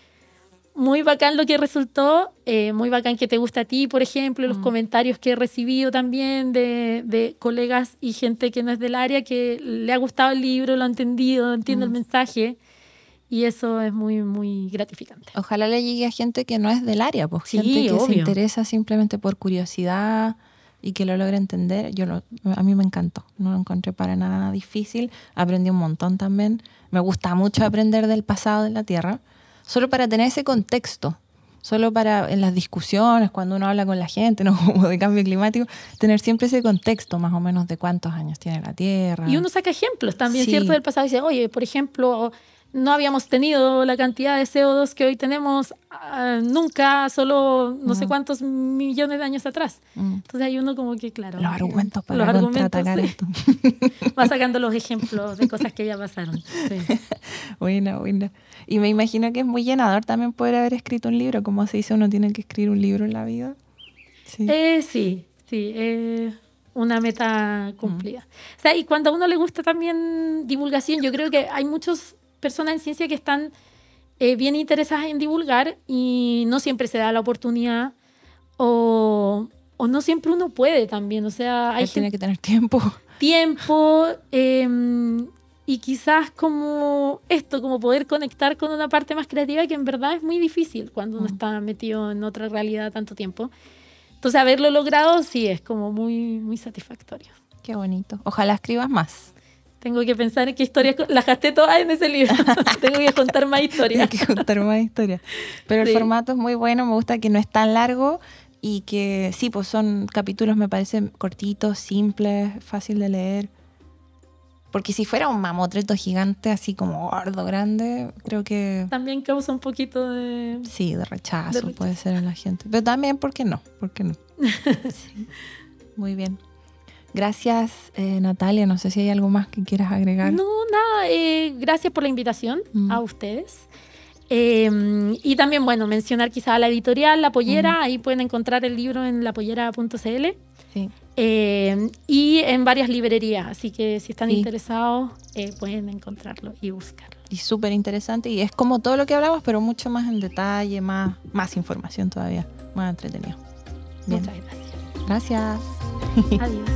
Muy bacán lo que resultó, eh, muy bacán que te gusta a ti, por ejemplo, los mm. comentarios que he recibido también de, de colegas y gente que no es del área, que le ha gustado el libro, lo ha entendido, entiende mm. el mensaje, y eso es muy, muy gratificante. Ojalá le llegue a gente que no es del área, pues sí, gente que obvio. se interesa simplemente por curiosidad y que lo logre entender. Yo lo, a mí me encantó, no lo encontré para nada difícil, aprendí un montón también. Me gusta mucho aprender del pasado de la Tierra, solo para tener ese contexto, solo para en las discusiones, cuando uno habla con la gente, ¿no? Como de cambio climático, tener siempre ese contexto más o menos de cuántos años tiene la Tierra. Y uno saca ejemplos también, sí. ¿cierto? Del pasado dice, oye, por ejemplo, no habíamos tenido la cantidad de C O dos que hoy tenemos uh, nunca, solo no mm. sé cuántos millones de años atrás. Mm. Entonces hay uno como que, claro... Los argumentos que, para los contraatacar argumentos, esto. Va sacando los ejemplos de cosas que ya pasaron. Sí. Buena, buena. Y me imagino que es muy llenador también poder haber escrito un libro. Como se dice, uno tiene que escribir un libro en la vida. Sí, eh, sí, sí. Eh, una meta cumplida. Mm. O sea, y cuando a uno le gusta también divulgación, yo creo que hay muchas personas en ciencia que están eh, bien interesadas en divulgar y no siempre se da la oportunidad o, o no siempre uno puede también. O sea, hay gente, tiene que tener tiempo. Tiempo... Eh, Y quizás como esto, como poder conectar con una parte más creativa que en verdad es muy difícil cuando uno mm. está metido en otra realidad tanto tiempo. Entonces, haberlo logrado sí es como muy, muy satisfactorio. Qué bonito. Ojalá escribas más. Tengo que pensar en qué historias... Las gasté todas en ese libro. Tengo que contar más historias. Tengo que contar más historias. Pero sí. El formato es muy bueno. Me gusta que no es tan largo y que sí, pues son capítulos, me parecen cortitos, simples, fácil de leer. Porque si fuera un mamotreto gigante, así como gordo, grande, creo que... También causa un poquito de... Sí, de rechazo, de rechazo. Puede ser en la gente. Pero también, ¿por qué no? ¿Por qué no? Sí. Muy bien. Gracias, eh, Natalia. No sé si hay algo más que quieras agregar. No, nada. Eh, gracias por la invitación mm. a ustedes. Eh, y también, bueno, mencionar quizá la editorial La Pollera. Mm. Ahí pueden encontrar el libro en la pollera punto c l. Sí. Eh, y en varias librerías, así que si están sí. interesados eh, pueden encontrarlo y buscarlo. Y súper interesante, y es como todo lo que hablamos, pero mucho más en detalle, más, más información todavía, más entretenido. Bien. Muchas gracias. Gracias. Adiós.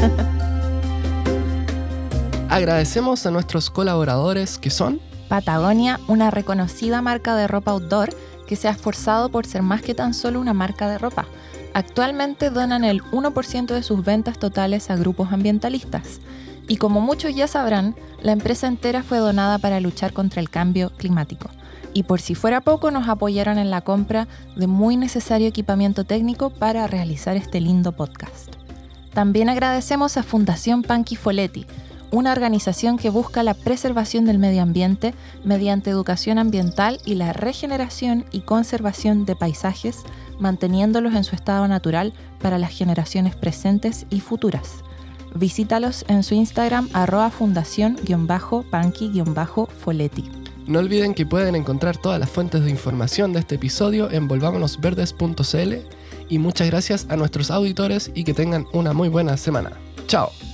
Agradecemos a nuestros colaboradores que son Patagonia, una reconocida marca de ropa outdoor que se ha esforzado por ser más que tan solo una marca de ropa. Actualmente donan el uno por ciento de sus ventas totales a grupos ambientalistas. Y como muchos ya sabrán, la empresa entera fue donada para luchar contra el cambio climático. Y por si fuera poco, nos apoyaron en la compra de muy necesario equipamiento técnico para realizar este lindo podcast. También agradecemos a Fundación Panchi Folletti, una organización que busca la preservación del medio ambiente mediante educación ambiental y la regeneración y conservación de paisajes, manteniéndolos en su estado natural para las generaciones presentes y futuras. Visítalos en su Instagram arroba fundación-panchi-folletti. No olviden que pueden encontrar todas las fuentes de información de este episodio en volvámonosverdes punto c l y muchas gracias a nuestros auditores y que tengan una muy buena semana. ¡Chao!